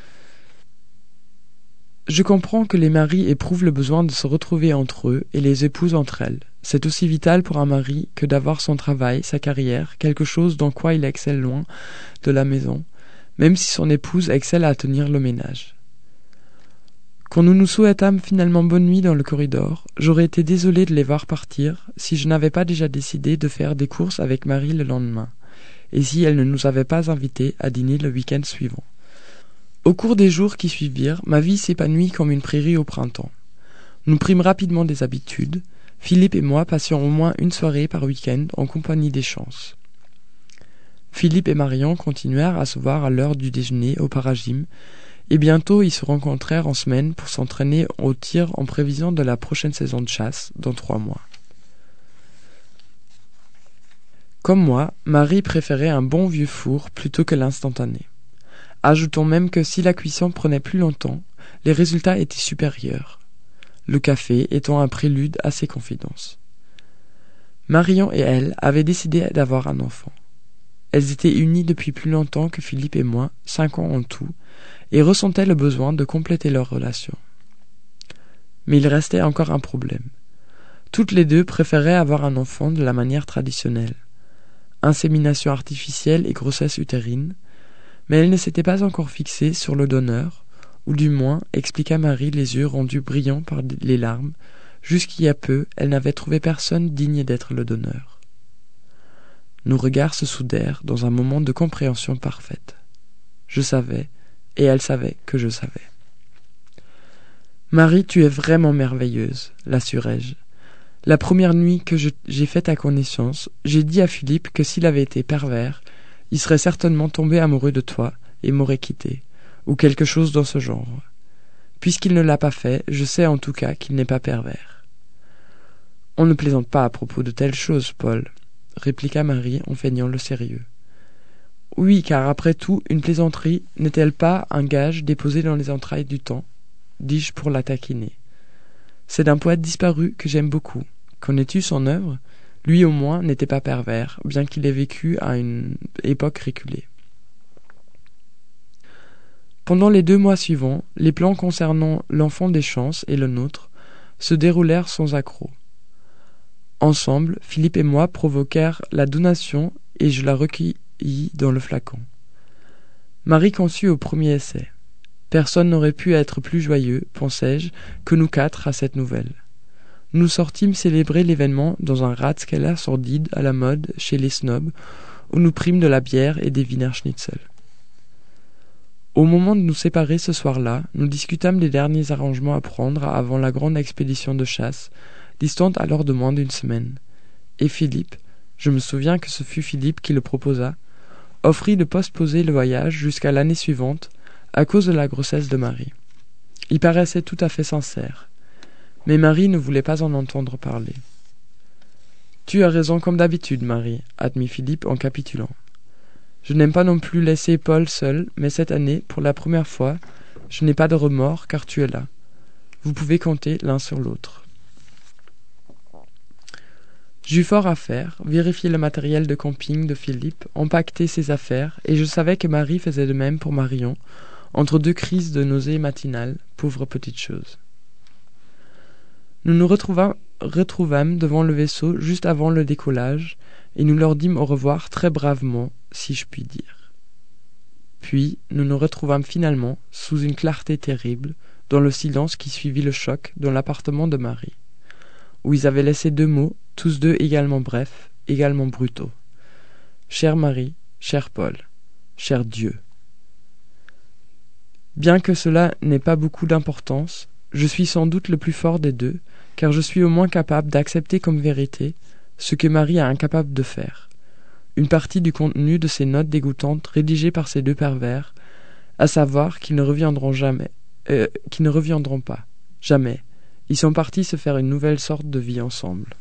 Je comprends que les maris éprouvent le besoin de se retrouver entre eux et les épouses entre elles. C'est aussi vital pour un mari que d'avoir son travail, sa carrière, quelque chose dans quoi il excelle loin de la maison, même si son épouse excelle à tenir le ménage. Quand nous nous souhaitâmes finalement bonne nuit dans le corridor, j'aurais été désolé de les voir partir si je n'avais pas déjà décidé de faire des courses avec Marie le lendemain, et si elle ne nous avait pas invités à dîner le week-end suivant. Au cours des jours qui suivirent, ma vie s'épanouit comme une prairie au printemps. Nous prîmes rapidement des habitudes. Philippe et moi passions au moins une soirée par week-end en compagnie des chances. Philippe et Marion continuèrent à se voir à l'heure du déjeuner au paragym, et bientôt ils se rencontrèrent en semaine pour s'entraîner au tir en prévision de la prochaine saison de chasse, dans 3 mois. Comme moi, Marie préférait un bon vieux four plutôt que l'instantané. Ajoutons même que si la cuisson prenait plus longtemps, les résultats étaient supérieurs, le café étant un prélude à ces confidences. Marion et elle avaient décidé d'avoir un enfant. Elles étaient unies depuis plus longtemps que Philippe et moi, 5 ans en tout, et ressentaient le besoin de compléter leur relation. Mais il restait encore un problème. Toutes les deux préféraient avoir un enfant de la manière traditionnelle. Insémination artificielle et grossesse utérine, mais elle ne s'était pas encore fixée sur le donneur, ou du moins, expliqua Marie les yeux rendus brillants par les larmes, jusqu'il y a peu, elle n'avait trouvé personne digne d'être le donneur. Nos regards se soudèrent dans un moment de compréhension parfaite. Je savais, et elle savait que je savais. « Marie, tu es vraiment merveilleuse, l'assurai-je. La première nuit que j'ai fait ta connaissance, j'ai dit à Philippe que s'il avait été pervers, il serait certainement tombé amoureux de toi et m'aurait quitté, ou quelque chose dans ce genre. Puisqu'il ne l'a pas fait, je sais en tout cas qu'il n'est pas pervers. »« On ne plaisante pas à propos de telles choses, Paul, » répliqua Marie en feignant le sérieux. « Oui, car après tout, une plaisanterie n'est-elle pas un gage déposé dans les entrailles du temps ?» dis-je pour la taquiner. « C'est d'un poète disparu que j'aime beaucoup. Connais-tu son œuvre ? Lui au moins n'était pas pervers, bien qu'il ait vécu à une époque reculée. » Pendant les 2 mois suivants, les plans concernant l'enfant des chances et le nôtre se déroulèrent sans accroc. Ensemble, Philippe et moi provoquèrent la donation et je la recueillis dans le flacon. Marie conçut au premier essai. Personne n'aurait pu être plus joyeux, pensai-je, que nous 4 à cette nouvelle. Nous sortîmes célébrer l'événement dans un Ratskeller sordide à la mode chez les snobs, où nous prîmes de la bière et des Wiener Schnitzel. Au moment de nous séparer ce soir-là, nous discutâmes des derniers arrangements à prendre avant la grande expédition de chasse, distante alors de moins d'1 semaine. Et Philippe, je me souviens que ce fut Philippe qui le proposa, offrit de postposer le voyage jusqu'à l'année suivante à cause de la grossesse de Marie. Il paraissait tout à fait sincère. Mais Marie ne voulait pas en entendre parler. « Tu as raison comme d'habitude, Marie, » admit Philippe en capitulant. « Je n'aime pas non plus laisser Paul seul, mais cette année, pour la première fois, je n'ai pas de remords car tu es là. Vous pouvez compter l'un sur l'autre. » J'eus fort à faire, vérifier le matériel de camping de Philippe, empaqueter ses affaires, et je savais que Marie faisait de même pour Marion, entre 2 crises de nausée matinale, pauvre petite chose. Nous nous retrouvâmes devant le vaisseau juste avant le décollage, et nous leur dîmes au revoir très bravement, si je puis dire. Puis nous nous retrouvâmes finalement, sous une clarté terrible, dans le silence qui suivit le choc, dans l'appartement de Marie, où ils avaient laissé 2 mots, tous 2 également brefs, également brutaux. chère Marie, cher Paul, cher Dieu. Bien que cela n'ait pas beaucoup d'importance, je suis sans doute le plus fort des deux, car je suis au moins capable d'accepter comme vérité ce que Marie est incapable de faire. Une partie du contenu de ces notes dégoûtantes rédigées par ces deux pervers, à savoir qu'ils ne reviendront pas, jamais. Ils sont partis se faire une nouvelle sorte de vie ensemble.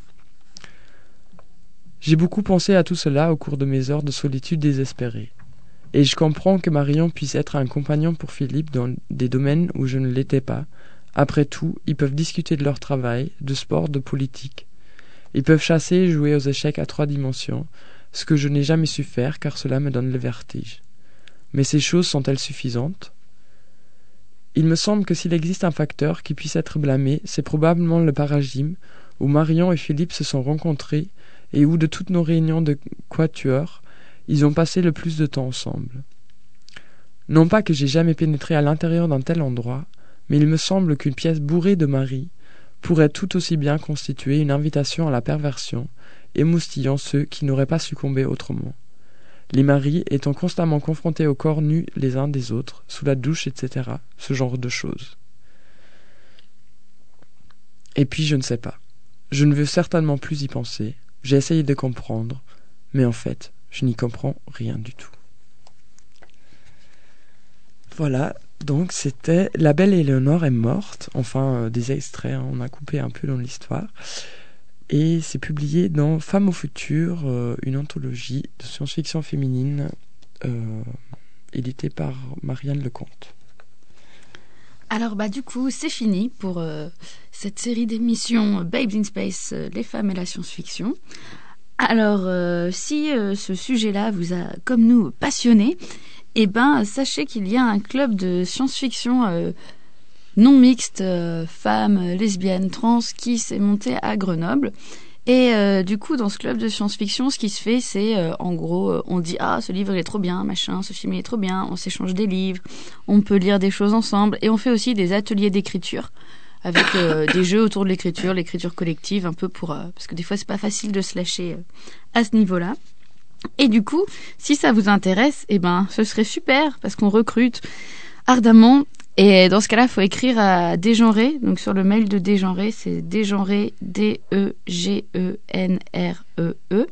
J'ai beaucoup pensé à tout cela au cours de mes heures de solitude désespérée. Et je comprends que Marion puisse être un compagnon pour Philippe dans des domaines où je ne l'étais pas. Après tout, ils peuvent discuter de leur travail, de sport, de politique. Ils peuvent chasser et jouer aux échecs à 3 dimensions, ce que je n'ai jamais su faire car cela me donne le vertige. Mais ces choses sont-elles suffisantes ? Il me semble que s'il existe un facteur qui puisse être blâmé, c'est probablement le paragime où Marion et Philippe se sont rencontrés et où de toutes nos réunions de quatuor, ils ont passé le plus de temps ensemble. Non pas que j'ai jamais pénétré à l'intérieur d'un tel endroit, mais il me semble qu'une pièce bourrée de Marie pourrait tout aussi bien constituer une invitation à la perversion, émoustillant ceux qui n'auraient pas succombé autrement. Les maris étant constamment confrontés aux corps nus les uns des autres, sous la douche, etc., ce genre de choses. Et puis je ne sais pas. Je ne veux certainement plus y penser. J'ai essayé de comprendre, mais en fait, je n'y comprends rien du tout. Voilà, donc c'était La Belle Éléonore est morte, enfin des extraits, hein, on a coupé un peu dans l'histoire. Et c'est publié dans Femmes au futur, une anthologie de science-fiction féminine éditée par Marianne Lecomte. Alors du coup, c'est fini pour cette série d'émissions Babes in Space, les femmes et la science-fiction. Alors, si ce sujet-là vous a, comme nous, passionné, sachez qu'il y a un club de science-fiction non mixte, femmes, lesbiennes, trans, qui s'est monté à Grenoble. Et du coup, dans ce club de science-fiction, ce qui se fait, c'est, en gros, on dit « Ah, ce livre il est trop bien, machin, ce film il est trop bien », on s'échange des livres, on peut lire des choses ensemble, et on fait aussi des ateliers d'écriture, avec des jeux autour de l'écriture collective, un peu pour... parce que des fois, c'est pas facile de se lâcher à ce niveau-là. Et du coup, si ça vous intéresse, ce serait super, parce qu'on recrute ardemment. Et dans ce cas-là, il faut écrire à Dégenré. Donc sur le mail de Dégenré, c'est dégenré, DEGENREE,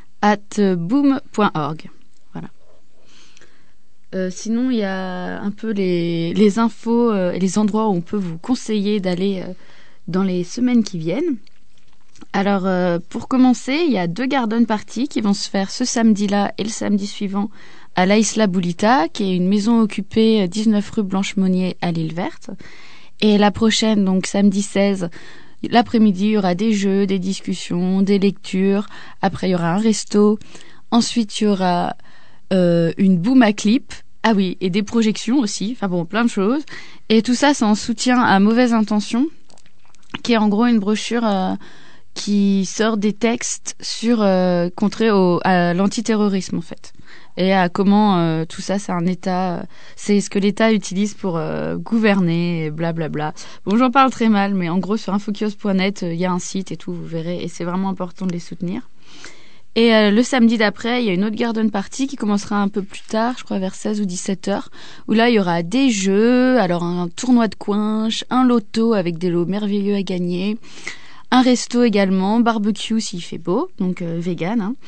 @boom.org. Voilà. Sinon, il y a un peu les infos et les endroits où on peut vous conseiller d'aller dans les semaines qui viennent. Alors, pour commencer, il y a 2 garden parties qui vont se faire ce samedi-là et le samedi suivant à la Isla Boulita, qui est une maison occupée 19 rue Blanche-Monnier à l'Île Verte. Et la prochaine, donc samedi 16, l'après-midi, il y aura des jeux, des discussions, des lectures. Après, il y aura un resto. Ensuite, il y aura une boom à clip. Ah oui, et des projections aussi. Enfin bon, plein de choses. Et tout ça, c'est en soutien à Mauvaise Intention, qui est en gros une brochure qui sort des textes sur contrés à l'antiterrorisme en fait, et à comment tout ça c'est un État, c'est ce que l'État utilise pour gouverner, blablabla. Bon, j'en parle très mal, mais en gros sur infokios.net il y a un site et tout, vous verrez, et c'est vraiment important de les soutenir. Et le samedi d'après, il y a une autre garden party qui commencera un peu plus tard, je crois vers 16 ou 17 heures, où là il y aura des jeux, alors un tournoi de coinche, un loto avec des lots merveilleux à gagner, un resto également, barbecue s'il fait beau, donc vegan, hein.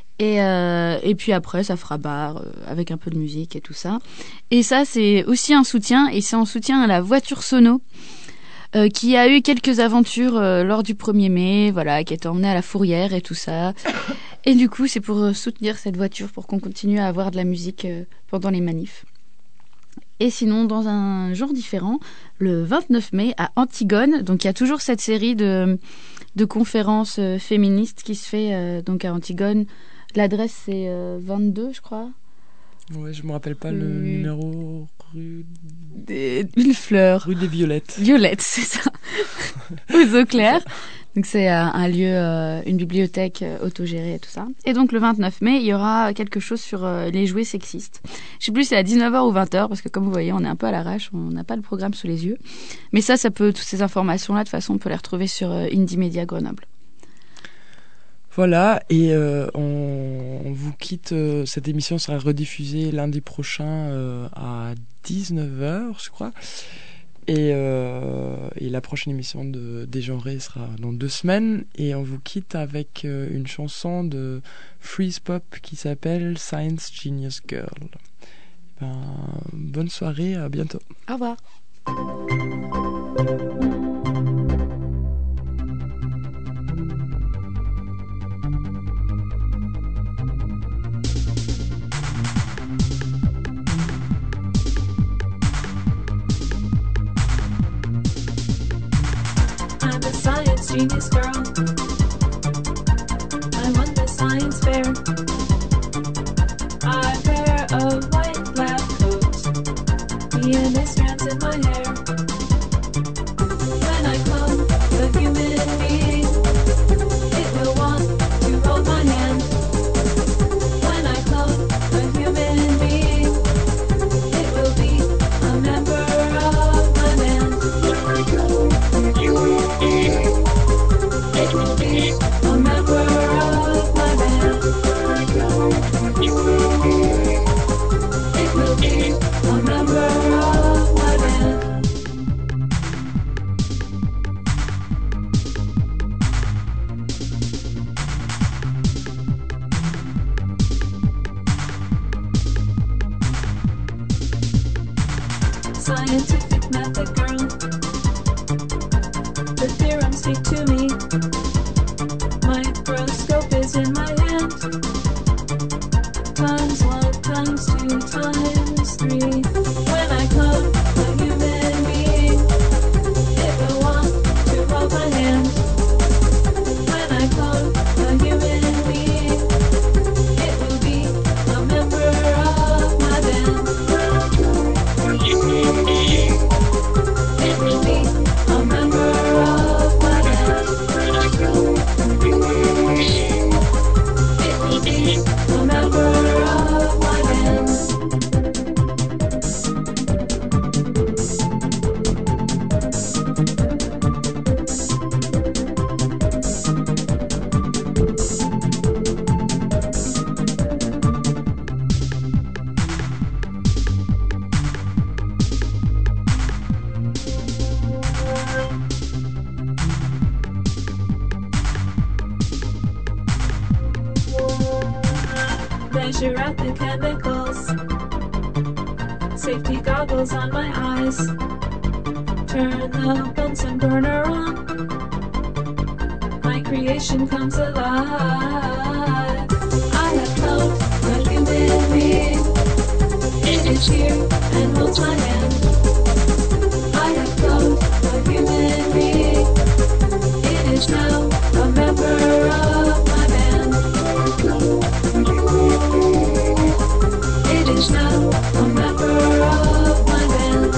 Et puis après, ça fera bar avec un peu de musique et tout ça. Et ça, c'est aussi un soutien, et c'est en soutien à la voiture sono, qui a eu quelques aventures lors du 1er mai, voilà, qui était emmenée à la fourrière et tout ça. Et du coup, c'est pour soutenir cette voiture, pour qu'on continue à avoir de la musique pendant les manifs. Et sinon, dans un genre différent, le 29 mai à Antigone, donc il y a toujours cette série de conférences féministes qui se fait donc à Antigone. L'adresse c'est 22, je crois. Ouais, je me rappelle pas le numéro. Une fleur. Rue des Violettes. Violettes, c'est ça. Aux eaux claires. Donc c'est un lieu, une bibliothèque autogérée et tout ça. Et donc le 29 mai, il y aura quelque chose sur les jouets sexistes. Je sais plus si c'est à 19h ou 20h, parce que comme vous voyez, on est un peu à l'arrache, on n'a pas le programme sous les yeux. Mais ça peut, toutes ces informations-là, de toute façon, on peut les retrouver sur Indie Media Grenoble. Voilà, et on vous quitte. Cette émission sera rediffusée lundi prochain à 19h, je crois. Et la prochaine émission de Dégenré sera dans 2 semaines. Et on vous quitte avec une chanson de Freeze Pop qui s'appelle Science Genius Girl. Bonne soirée, à bientôt. Au revoir. I'm a science genius girl. I won the science fair. I wear a white lab coat, DNA strands in my hair. When I clone a human being, it will want to hold my hand. When I clone a human being, it will be a member of my band. It will be a member of my band. It will be a member of my band. Scientific method girl. The theorems speak to me. Microscope is in my hand. Times 1, times 2, times 3. When I clone a human being, it will want to hold my hand. When I clone a human being, it will be a member of my band. It will be a member of my band. It will be a member of my band. Measure out the chemicals. Safety goggles on my eyes. Turn the Bunsen burner on. My creation comes alive. I have cloned a human being. It is here and holds my hand. I have cloned a human being. It is now a member of my band. It is now a member of my band.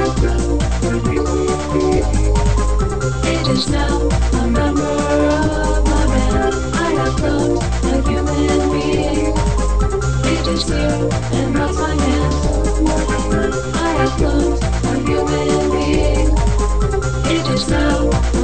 It is now a member of my band. I have cloned a human being. It is here and holds my hand. I have cloned a human being. It is now